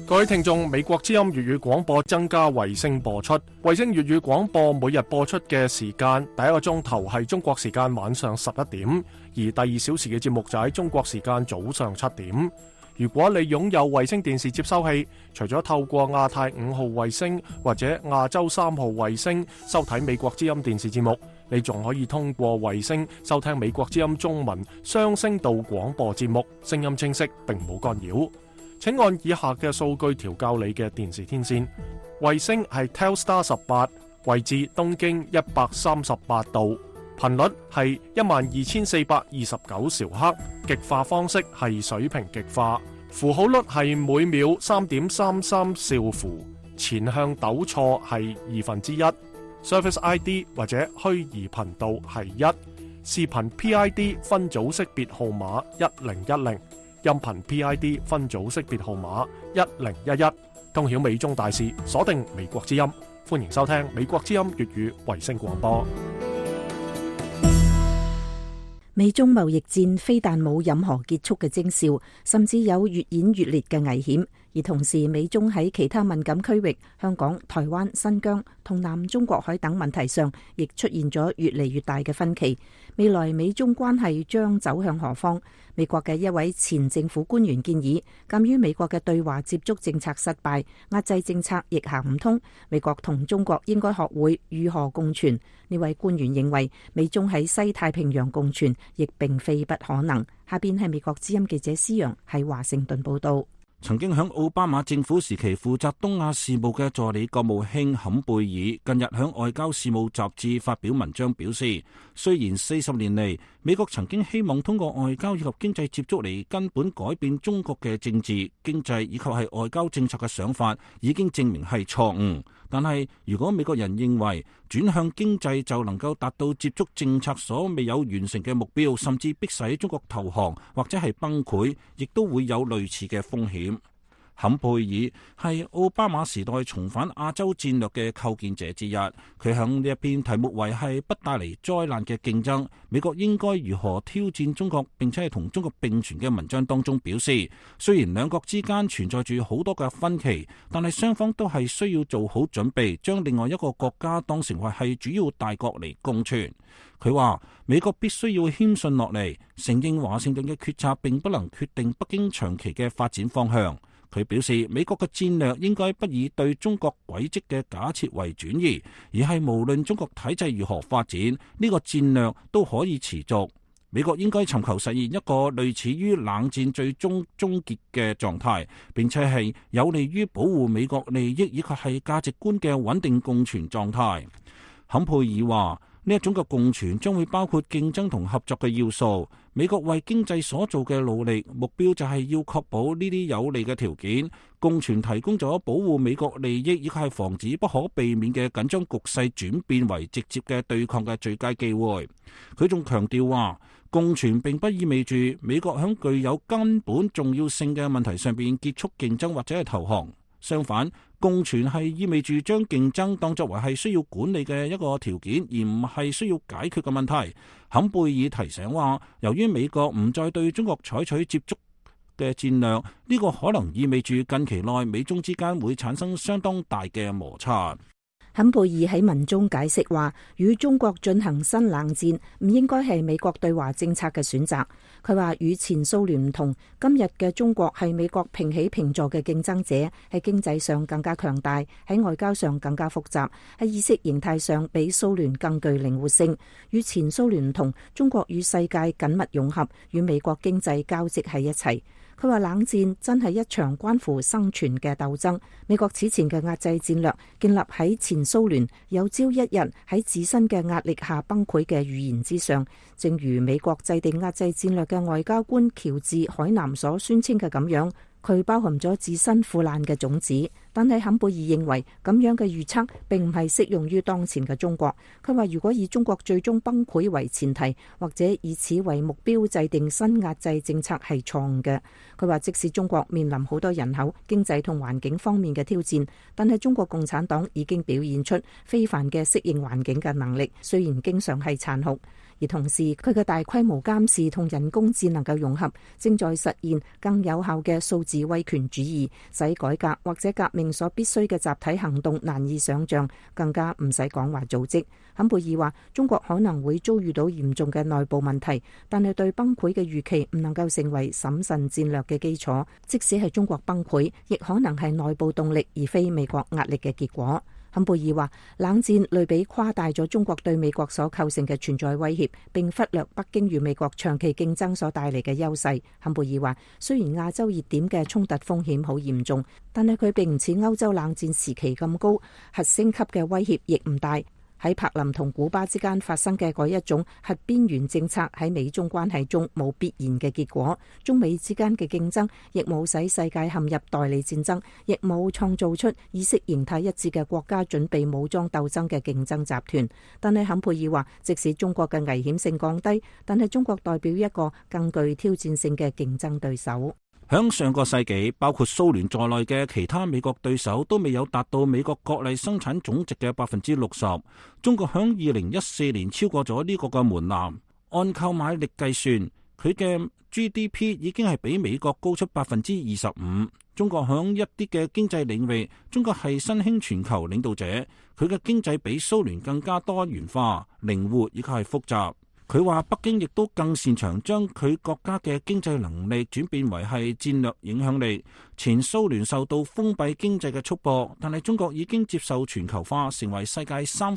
A: 各位聽眾，美國之音粵語廣播增加衛星播出。衛星粵語廣播每日播出嘅時間，第一個鐘頭係中國時間晚上11點，而第2小時嘅節目就喺中國時間早上7點。如果你擁有衛星電視接收器，除咗透過亞太5號衛星或者亞洲3號衛星收睇美國之音電視節目，你仲可以通過衛星收聽美國之音中文雙聲道廣播節目，聲音清晰並冇干擾。請按以下嘅數據調校你嘅電視天線。衛星係 Telstar 18，位置東經138度，頻率係12429兆赫，極化方式係水平極化，符號率係每秒 3.33 兆符，前向抖錯係1/2，Service ID 或者虛擬頻道係1，視頻 PID 分組識別號碼1010。音頻 PID 分組識別號碼1011，通曉美中大事，鎖定美國之音，歡迎收聽美國之音粵語衛星廣播。
B: 美中貿易戰非但冇任何結束嘅徵兆，甚至有越演越烈嘅危險。而同時，美中喺其他敏感區域，香港、台灣、新疆同南中國海等問題上，亦出現咗越嚟越大嘅分歧。未來美中關係將走向何方？美國嘅一位前政府官員建議，鑑於美國嘅對華接觸政策失敗，壓制政策亦行唔通，美國同中國應該學會如何共存。呢位官員認為，美中喺西太平洋共存亦並非不可能。下邊係美國之音記者施洋喺華盛頓報道。
G: 曾經喺奧巴馬政府時期負責東亞事務嘅助理國務卿坎貝爾近日喺外交事務雜誌發表文章表示，雖然40年嚟美國曾經希望通過外交以及經濟接觸嚟根本改變中國嘅政治、經濟以及係外交政策嘅想法，已經證明係錯誤。但係如果美國人認為轉向經濟就能夠達到接觸政策所未有完成嘅目標，甚至迫使中國投降或者係崩潰，亦都會有類似嘅風險。坎貝爾係奧巴馬時代重返亞洲戰略嘅構建者之一，佢響呢一篇題目為係不帶嚟災難嘅競爭，美國應該如何挑戰中國並且係同中國並存嘅文章當中表示，雖然兩國之間存在住好多嘅分歧，但係雙方都係需要做好準備，將另外一個國家當成為係主要大國嚟共存。佢話美國必須要謙遜落嚟，承認華盛頓嘅決策並不能決定北京長期嘅發展方向。佢表示，美國嘅戰略應該不以對中國軌跡嘅假設為轉移，而係無論中國體制如何發展，呢個戰略都可以持續。美國應該尋求實現一個類似於冷戰最終終結嘅狀態，並且係有利於保護美國利益以及係價值觀嘅穩定共存狀態。坎佩爾話，呢一種嘅共存將會包括競爭同合作嘅要素。美國為經濟所做嘅努力，目標就係要確保呢啲有利嘅條件。共存提供咗保護美國利益以及係防止不可避免嘅緊張局勢轉變為直接嘅對抗嘅最佳機會。佢仲強調話，共存並不意味住美國喺具有根本重要性嘅問題上邊結束競爭或者係投降。相反，共存係意味住將競爭當作為係需要管理嘅一個條件，而唔係需要解決嘅問題。坎貝爾提醒話，由於美國唔再對中國採取接觸嘅戰略，呢個可能意味住近期內美中之間會產生相當大嘅摩擦。
B: 坎貝爾喺文中解釋話，與中國進行新冷戰唔應該係美國對華政策嘅選擇。佢話與前蘇聯唔同，今日嘅中國係美國平起平坐嘅競爭者，喺經濟上更加強大，喺外交上更加複雜，喺意識形態上比蘇聯更具靈活性。與前蘇聯唔同，中國與世界緊密融合，與美國經濟交織喺一齊。佢話冷戰真係一場關乎生存嘅鬥爭。美國此前嘅壓制戰略建立喺前蘇聯有朝一日喺自身嘅壓力下崩潰嘅預言之上，正如美國制定壓制戰略嘅外交官喬治海南所宣稱嘅咁樣，佢包含咗自身腐爛嘅種子。 但係坎貝爾認為咁樣嘅預測並唔係適用於當前嘅中國。佢話如果以中國最終崩潰為前提，或者以此為目標制定新壓制政策係錯誤嘅。佢話即使中國面臨好多人口、經濟同環境方面嘅挑戰，但係中國共產黨已經表現出非凡嘅適應環境嘅能力，雖然經常係殘酷。而同時，佢嘅大規模監視同人工智能嘅融合，正在實現更有效嘅數字威權主義，使改革或者革命所必須嘅集體行動難以想像，更加唔使講話組織。坎貝爾話：中國可能會遭遇到嚴重嘅內部問題，但係對崩潰嘅預期唔能夠成為審慎戰略嘅基礎。即使係中國崩潰，亦可能係內部動力，而非美國壓力嘅結果。坎貝爾話：冷戰類比誇大咗中國對美國所構成嘅存在威脅，並忽略北京與美國長期競爭所帶嚟嘅優勢。坎貝爾話：雖然亞洲熱點嘅衝突風險好嚴重，但係佢並唔似歐洲冷戰時期咁高，核升級嘅威脅亦唔大。喺柏林同古巴之間發生嘅嗰一種核邊緣政策喺美中關係中冇必然嘅結果，中美之間嘅競爭亦冇使世界陷入代理戰爭，亦冇創造出意識形態一致嘅國家準備武裝鬥爭嘅競爭集團。但係坎貝爾話，即使中國嘅危險性降低，但係中國代表一個更具挑戰性嘅競爭對手。
G: 響上個世紀，包括蘇聯在內嘅其他美國對手都未有達到美國國內生產總值嘅60%。中國響2014年超過咗呢個嘅門檻，按購買力計算，佢嘅 GDP 已經係比美國高出25%。中國響一啲嘅經濟領域，中國係新興全球領導者，佢嘅經濟比蘇聯更加多元化、靈活以及係複雜。佢話北京亦都更擅長將佢國家嘅經濟能力轉變為係戰略影響力。前蘇聯受到封閉經濟嘅束縛，但係中國已經接受全球化，成為世界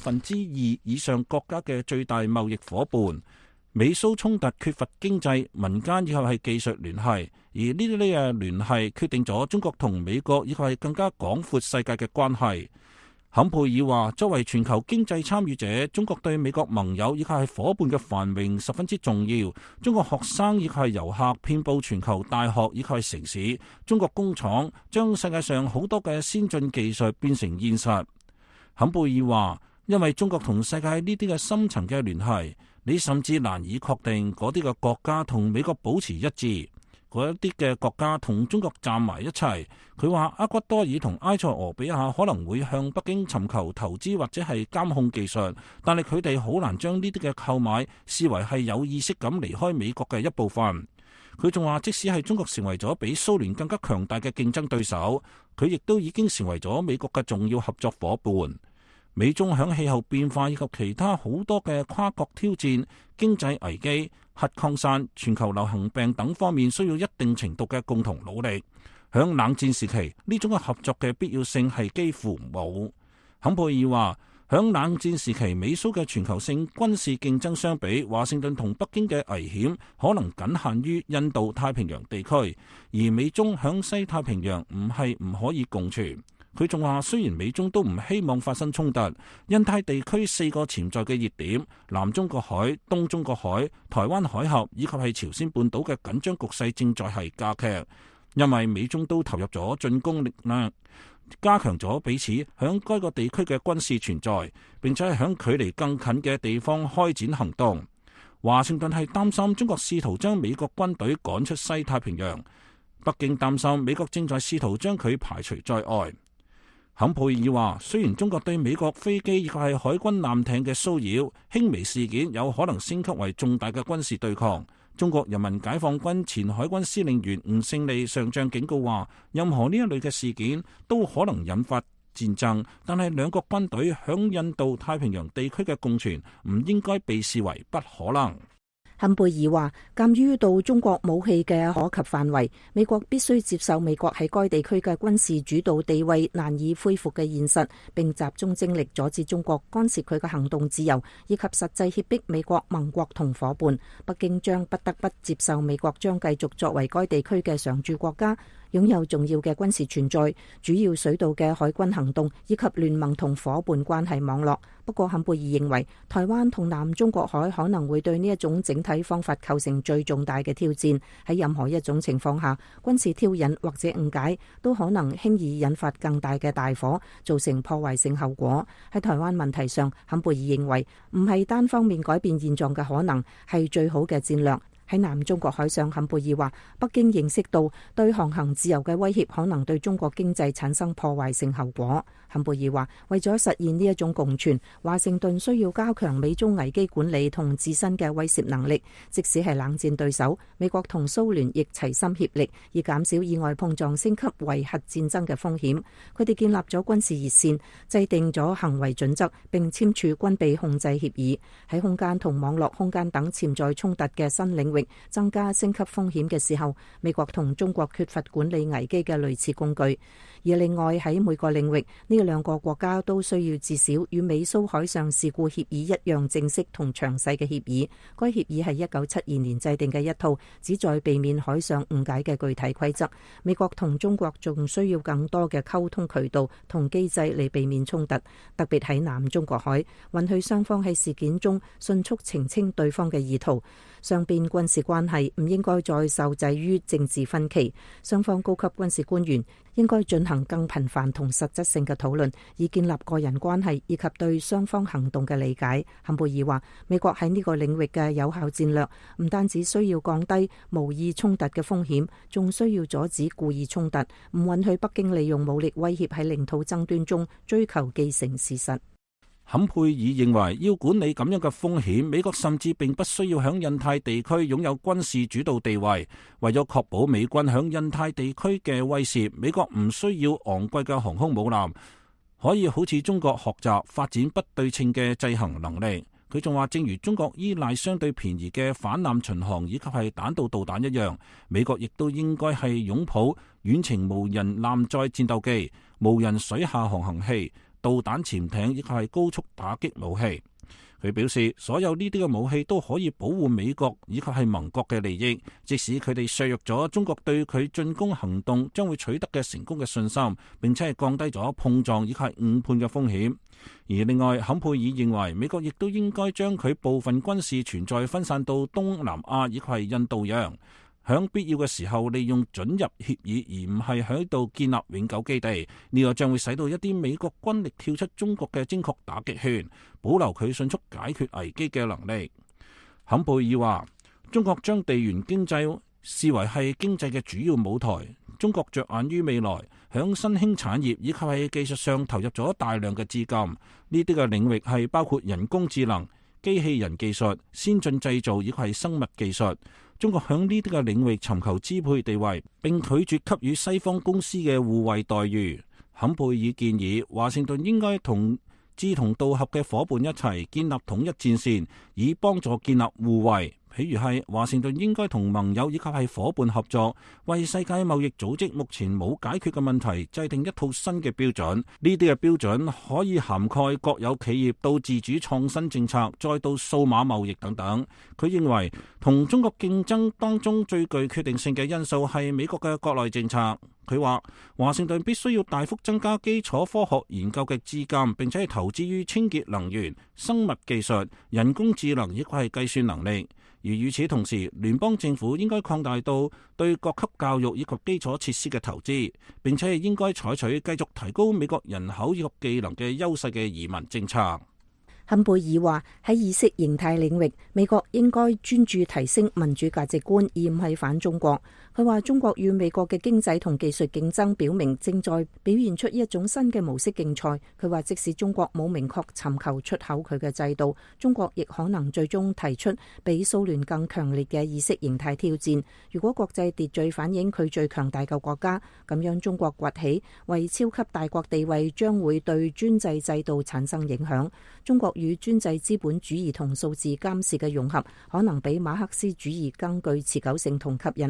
G: 2/3以上國家嘅最大貿易夥伴。美蘇衝突缺乏經濟、民間以及係技術聯繫，而呢啲嘅聯繫決定咗中國同美國以及係更加廣闊世界嘅關係。坎貝爾話：作為全球經濟參與者，中國對美國盟友以及係夥伴嘅繁榮十分之重要。中國學生以及係遊客遍佈全球大學以及係城市，中國工廠將世界上好多嘅先進技術變成現實。坎貝爾話：因為中國同世界呢啲嘅深層嘅聯繫，你甚至難以確定嗰啲嘅國家同美國保持一致。嗰一啲嘅國家同中國站埋一齊，佢話厄瓜多爾同埃塞俄比亞可能會向北京尋求投資或者係監控技術，但係佢哋好難將呢啲嘅購買視為係有意識咁離開美國嘅一部分。佢仲話，即使係中國成為咗比蘇聯更加強大嘅競爭對手，佢亦都已經成為咗美國嘅重要合作夥伴。美中響氣候變化以及其他好多嘅跨國挑戰、經濟危機、核擴散、全球流行病等方面需要一定程度嘅共同努力。響冷戰時期，呢種嘅合作嘅必要性係幾乎冇。坎貝爾話：響冷戰時期，美蘇嘅全球性軍事競爭相比，華盛頓同北京嘅危險可能僅限於印度太平洋地區，而美中響西太平洋唔係唔可以共存。佢仲話，雖然美中都唔希望發生衝突，印太地區4個潛在嘅熱點，南中國海、東中國海、台灣海峽以及係朝鮮半島嘅緊張局勢正在係加劇，因為美中都投入咗進攻力量，加強咗彼此響該個地區嘅軍事存在，並且係響距離更近嘅地方開展行動。華盛頓係擔心中國試圖將美國軍隊趕出西太平洋，北京擔心美國正在試圖將佢排除在外。坎貝爾話：雖然中國對美國飛機以及係海軍艦艇嘅騷擾，輕微事件有可能升級為重大嘅軍事對抗。中國人民解放軍前海軍司令員吳勝利上將警告話：任何呢一類嘅事件都可能引發戰爭，但係兩國軍隊響印度太平洋地區嘅共存唔應該被視為不可能。
B: 坎貝爾話：鑑於到中國武器嘅可及範圍，美國必須接受美國喺該地區嘅軍事主導地位難以恢復嘅現實，並集中精力阻止中國干涉佢嘅行動自由，以及實際脅迫美國盟國同夥伴。北京將不得不接受美國將繼續作為該地區嘅常駐國家， 擁有重要嘅軍事存在、主要水道嘅海軍行動以及聯盟同伙伴關係網絡。不過坎貝爾認為，台灣同南中國海可能會對呢一種整體方法構成最重大嘅挑戰。喺任何一種情況下，軍事挑釁或者誤解都可能輕易引發更大嘅大火，造成破壞性後果。喺台灣問題上，坎貝爾認為唔係單方面改變現狀嘅可能係最好嘅戰略。喺南中國海上，坎貝爾話，北京認識到對航行自由嘅威脅可能對中國經濟產生破壞性後果。坎貝爾話，為咗實現呢一種共存，華盛頓需要加強美中危機管理同自身嘅威懾能力。即使係冷戰對手，美國同蘇聯亦齊心協力，以減少意外碰撞升級為核戰爭嘅風險。佢哋建立咗軍事熱線，制定咗行為準則，並簽署軍備控制協議。喺空間同網絡空間等潛在衝突嘅新領域增加升級風險嘅時候，美國同中國缺乏管理危機嘅類似工具。而另外喺每個領域，呢兩個國家都需要至少與美蘇海上事故協議一樣正式同詳細嘅協議。該協議係1972年制定嘅一套旨在避免海上誤解嘅具體規則。美國同中國仲需要更多嘅溝通渠道同機制嚟避免衝突，特別喺南中國海，允許雙方喺事件中迅速澄清對方嘅意圖。雙邊軍事關係唔應該再受制於政治分歧，雙方高級軍事官員應該進行更頻繁同實質性嘅討論，以建立個人關係以及對雙方行動嘅理解。坎貝爾話，美國喺呢個領域嘅有效戰略唔單止需要降低無意衝突嘅風險，仲需要阻止故意衝突，唔允許北京利用武力威脅喺領土爭端中追求既成事實。
G: 坎貝爾認為，要管理咁樣嘅風險，美國甚至並不需要響印太地區擁有軍事主導地位。為咗確保美軍響印太地區嘅威懾，美國唔需要昂貴嘅航空母艦，可以好似中國學習發展不對稱嘅制衡能力。佢仲話，正如中國依賴相對便宜嘅反艦巡航以及係彈道導彈一樣，美國亦都應該係擁抱遠程無人艦載戰鬥機、無人水下航行器、導彈潛艇亦係高速打擊武器。佢表示，所有呢啲嘅武器都可以保護美國以及係盟國嘅利益，即使佢哋削弱咗中國對佢進攻行動將會取得嘅成功嘅信心，並且係降低咗碰撞以及係誤判嘅風險。而另外，坎貝爾認為美國亦都應該將佢部分軍事存在分散到東南亞以及係印度洋，響必要嘅時候利用准入協議，而唔係喺度建立永久基地。呢個將會使到一啲美國軍力跳出中國嘅精確打擊圈，保留佢迅速解決危機嘅能力。坎貝爾話，中國將地緣經濟視為係經濟嘅主要舞台。中國着眼於未來，響新興產業以及喺技術上投入咗大量嘅資金。呢啲嘅領域係包括人工智能、機器人技術、先進製造以及係生物技術。中國響呢啲嘅領域尋求支配地位，並拒絕給予西方公司嘅互惠待遇。坎貝爾建議華盛頓應該同志同道合嘅伙伴一齊建立統一戰線，以幫助建立互惠。譬如係華盛頓應該同盟友以及係伙伴合作，為世界貿易組織目前冇解決嘅問題制定一套新嘅標準。呢啲嘅標準可以涵蓋國有企業到自主創新政策，再到數碼貿易等等。佢認為同中國競爭當中最具決定性嘅因素係美國嘅國內政策。佢話華盛頓必須要大幅增加基礎科學研究嘅資金，並且係投資於清潔能源、生物技術、人工智能以及係計算能力。而與此同時，聯邦政府應該擴大到對各級教育以及基礎設施嘅投資，並且係應該採取繼續提高美國人口以及技能嘅優勢嘅移民政策。
B: 坎貝爾話，喺意識形態領域，美國應該專注提升民主價值觀，而唔係反中國。佢話中國與美國嘅經濟同技術競爭表明正在表現出一種新嘅模式競賽。佢話即使中國冇明確尋求出口佢嘅制度，中國亦可能最終提出比蘇聯更強烈嘅意識形態挑戰。如果國際秩序反映佢最強大嘅國家，咁樣中國崛起為超級大國地位將會對專制制度產生影響。中國與專制資本主義同數字監視嘅融合，可能比馬克思主義更具持久性同吸引力。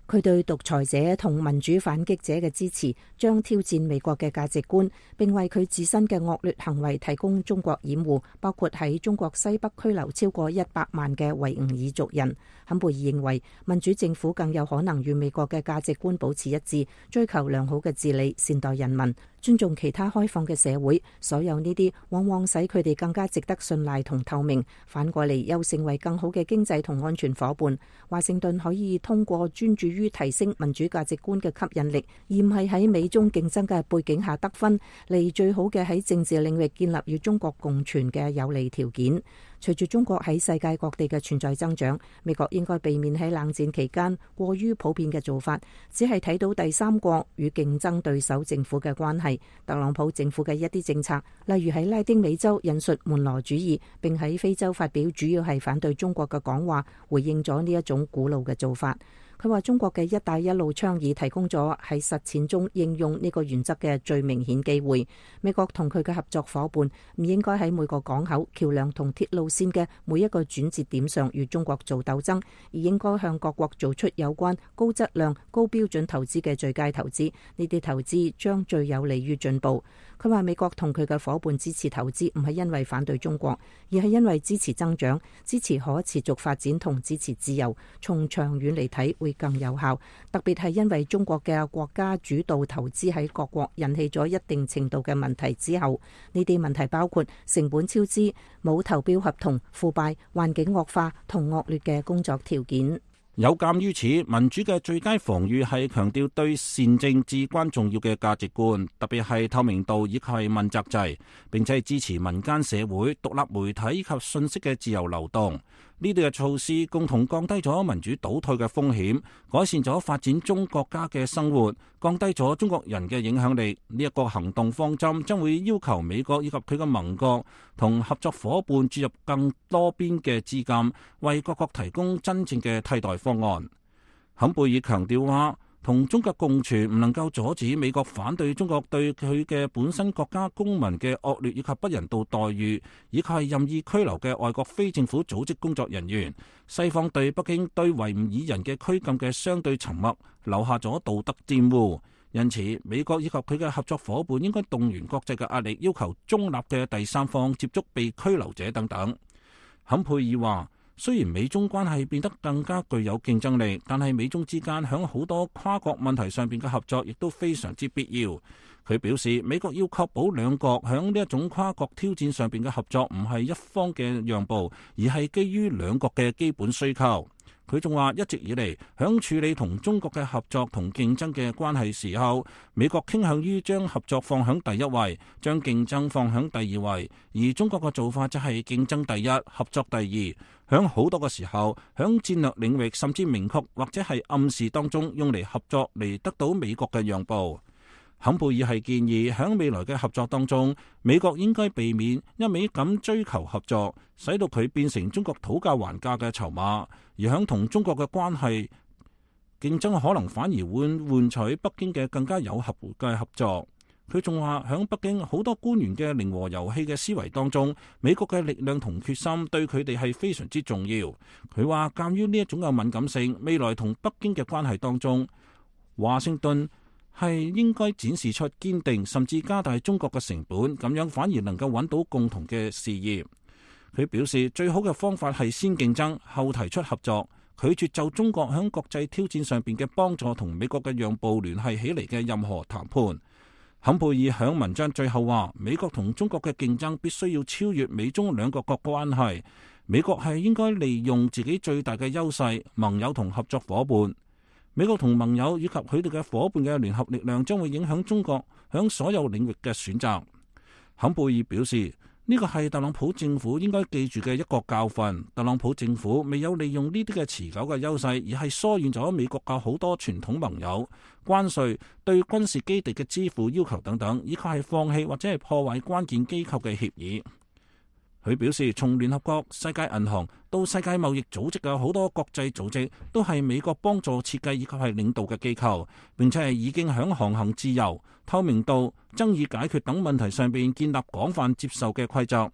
B: 佢對獨裁者同民主反擊者嘅支持將挑戰美國嘅價值觀，並為佢自身嘅惡劣行為提供中國掩護，包括喺中國西北拘留超過100萬嘅維吾爾族人。坎貝爾認為民主政府更有可能與美國嘅價值觀保持一致，追求良好嘅治理，善待人民，尊重其他開放嘅社會。所有呢啲往往使佢哋更加值得信賴同透明，反過嚟又成為更好嘅經濟同安全夥伴。華盛頓可以通過專注於提升民主價值觀嘅吸引力，而唔係喺美中競爭嘅背景下得分，嚟最好嘅喺政治領域建立與中國共存嘅有利條件。隨住中國喺世界各地嘅存在增長，美國應該避免喺冷戰期間過於普遍嘅做法，只係睇到第三國與競爭對手政府嘅關係。特朗普政府嘅一啲政策，例如喺拉丁美洲引述門羅主義，並喺非洲發表主要係反對中國嘅講話，回應咗呢一種古老嘅做法。佢話中國嘅一帶一路倡議提供咗喺實踐中應用呢個原則嘅最明顯機會。美國同佢嘅合作夥伴唔應該喺每個港口、橋梁同鐵路線嘅每一個轉折點上與中國做鬥爭，而應該向各國做出有關高質量、高標準投資嘅最佳投資。呢啲投資將最有利於進步。佢話美國同佢嘅夥伴支持投資唔係因為反對中國，而係因為支持增長、支持可持續發展同支持自由。從長遠嚟睇會更有效，特別係因為中國嘅國家主導投資喺各國引起咗一定程度嘅問題之後，呢啲問題包括成本超支、冇投標合同、腐敗、環境惡化同惡劣嘅工作條件。
G: 有鑑於此，民主嘅最佳防禦係強調對善政至關重要嘅價值觀，特別係透明度以及係問責制，並且係支持民間社會、獨立媒體以及信息嘅自由流動。呢啲嘅措施共同降低咗民主倒退嘅風險，改善咗發展中國家嘅生活，降低咗中國人嘅影響力。呢一個行動方針將會要求美國以及佢嘅盟國同合作伙伴注入更多邊嘅資金，為各國提供真正嘅替代方案。坎貝爾強調話，同中國共存唔能夠阻止美國反對中國對佢嘅本身國家公民嘅惡劣以及不人道待遇，以及係任意拘留嘅外國非政府組織工作人員。西方對北京對維吾爾人嘅拘禁嘅相對沉默，留下咗道德玷污。因此，美國以及佢嘅合作伙伴應該動員國際嘅壓力，要求中立嘅第三方接觸被拘留者等等。坎佩爾話，雖然美中關係變得更加具有競爭力，但係美中之間響好多跨國問題上邊嘅合作亦都非常之必要。佢表示，美國要確保兩國響呢一種跨國挑戰上邊嘅合作唔係一方嘅讓步，而係基於兩國嘅基本需求。佢仲話，一直以嚟響處理同中國嘅合作同競爭嘅關係時候，美國傾向於將合作放響第一位，將競爭放響第二位，而中國嘅做法就係競爭第一，合作第二。響好多嘅時候，響戰略領域甚至明確或者係暗示當中用嚟合作嚟得到美國嘅讓步。坎貝爾係建議響未來嘅合作當中，美國應該避免一味咁追求合作，使到佢變成中國討價還價嘅籌碼，而響同中國嘅關係競爭可能反而會換取北京嘅更加有合嘅合作。佢仲話，響北京好多官員嘅零和遊戲嘅思維當中，美國嘅力量同決心對佢哋係非常之重要。佢話，鑑於呢一種嘅敏感性，未來同北京嘅關係當中，華盛頓係應該展示出堅定，甚至加大中國嘅成本，咁樣反而能夠揾到共同嘅事業。佢表示，最好嘅方法係先競爭，後提出合作，拒絕就中國響國際挑戰上邊嘅幫助同美國嘅讓步聯繫起嚟嘅任何談判。坎貝爾響文章最後話，美國同中國嘅競爭必須要超越美中兩個國關係，美國係應該利用自己最大嘅優勢，盟友同合作伙伴。美國同盟友以及佢哋嘅伙伴嘅聯合力量將會影響中國響所有領域嘅選擇。坎貝爾表示，呢個係特朗普政府應該記住嘅一個教訓。特朗普政府未有利用呢啲嘅持久嘅優勢，而係疏遠咗美國嘅好多傳統盟友、關稅、對軍事基地嘅支付要求等等，以及係放棄或者係破壞關鍵機構嘅協議。佢表示，從聯合國、世界銀行到世界貿易組織嘅好多國際組織，都係美國幫助設計以及係領導嘅機構，並且係已經響航行自由、透明度、爭議解決等問題上邊建立廣泛接受嘅規則。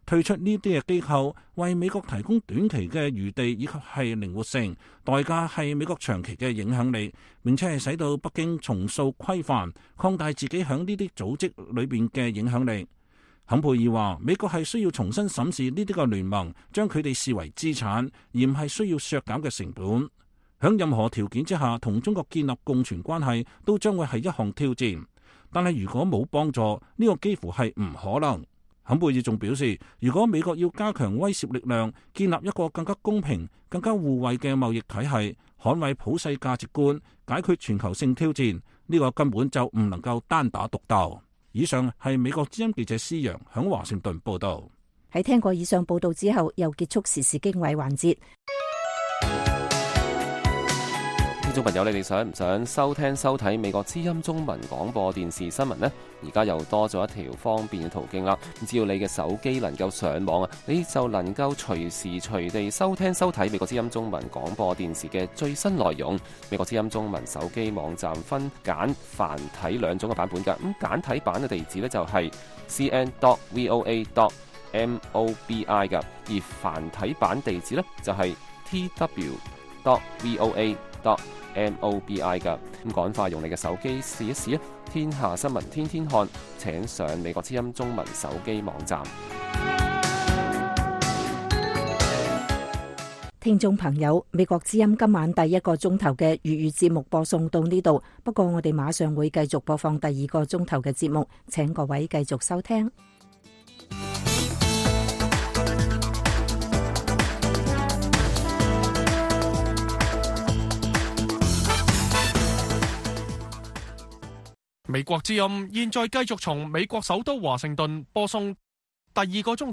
G: 退出呢啲嘅機構為美國提供短期嘅餘地以及係靈活性，代價係美國長期嘅影響力，並且係使到北京重塑規範，擴大自己響呢啲組織裏邊嘅影響力。坎佩爾話：美國係需要重新審視呢啲個聯盟，將佢哋視為資產，而唔係需要削減嘅成本。響任何條件之下，同中國建立共存關係都將會係一項挑戰。但係如果冇幫助，呢個幾乎係唔可能。坎貝爾仲表示，如果美國要加強威懾力量，建立一個更加公平、更加互惠嘅貿易體系，捍衛普世價值觀，解決全球性挑戰，呢個根本就唔能夠單打獨鬥。以上係美國之音記者施陽響華盛頓報道。
B: 喺聽過以上報道之後，又結束時事經緯環節。
H: 聽眾朋友，你哋想唔想收聽收睇美國之音中文廣播電視新聞呢？而家又多咗一條方便嘅途徑啦！只要你嘅手機能夠上網啊，你就能夠隨時隨地收聽收睇美國之音中文廣播電視嘅最新內容。美國之音中文手機網站分簡繁體兩種嘅版本㗎。咁簡體版嘅地址呢，就係 cn.voa.mobi 㗎，而繁體版地址呢，就係 tw.voa.mobi 㗎。咁趕快用你嘅手機試一試啊！天下新聞天天看，請上美國之音中文手機網站。
B: 聽眾朋友，美國之音今晚第一個鐘頭嘅粵語節目播送到呢度，不過我哋馬上會繼續播放第二個鐘頭嘅節目，請各位繼續收聽。
A: 美國之音現在繼續從美國首都華盛頓播送第二個鐘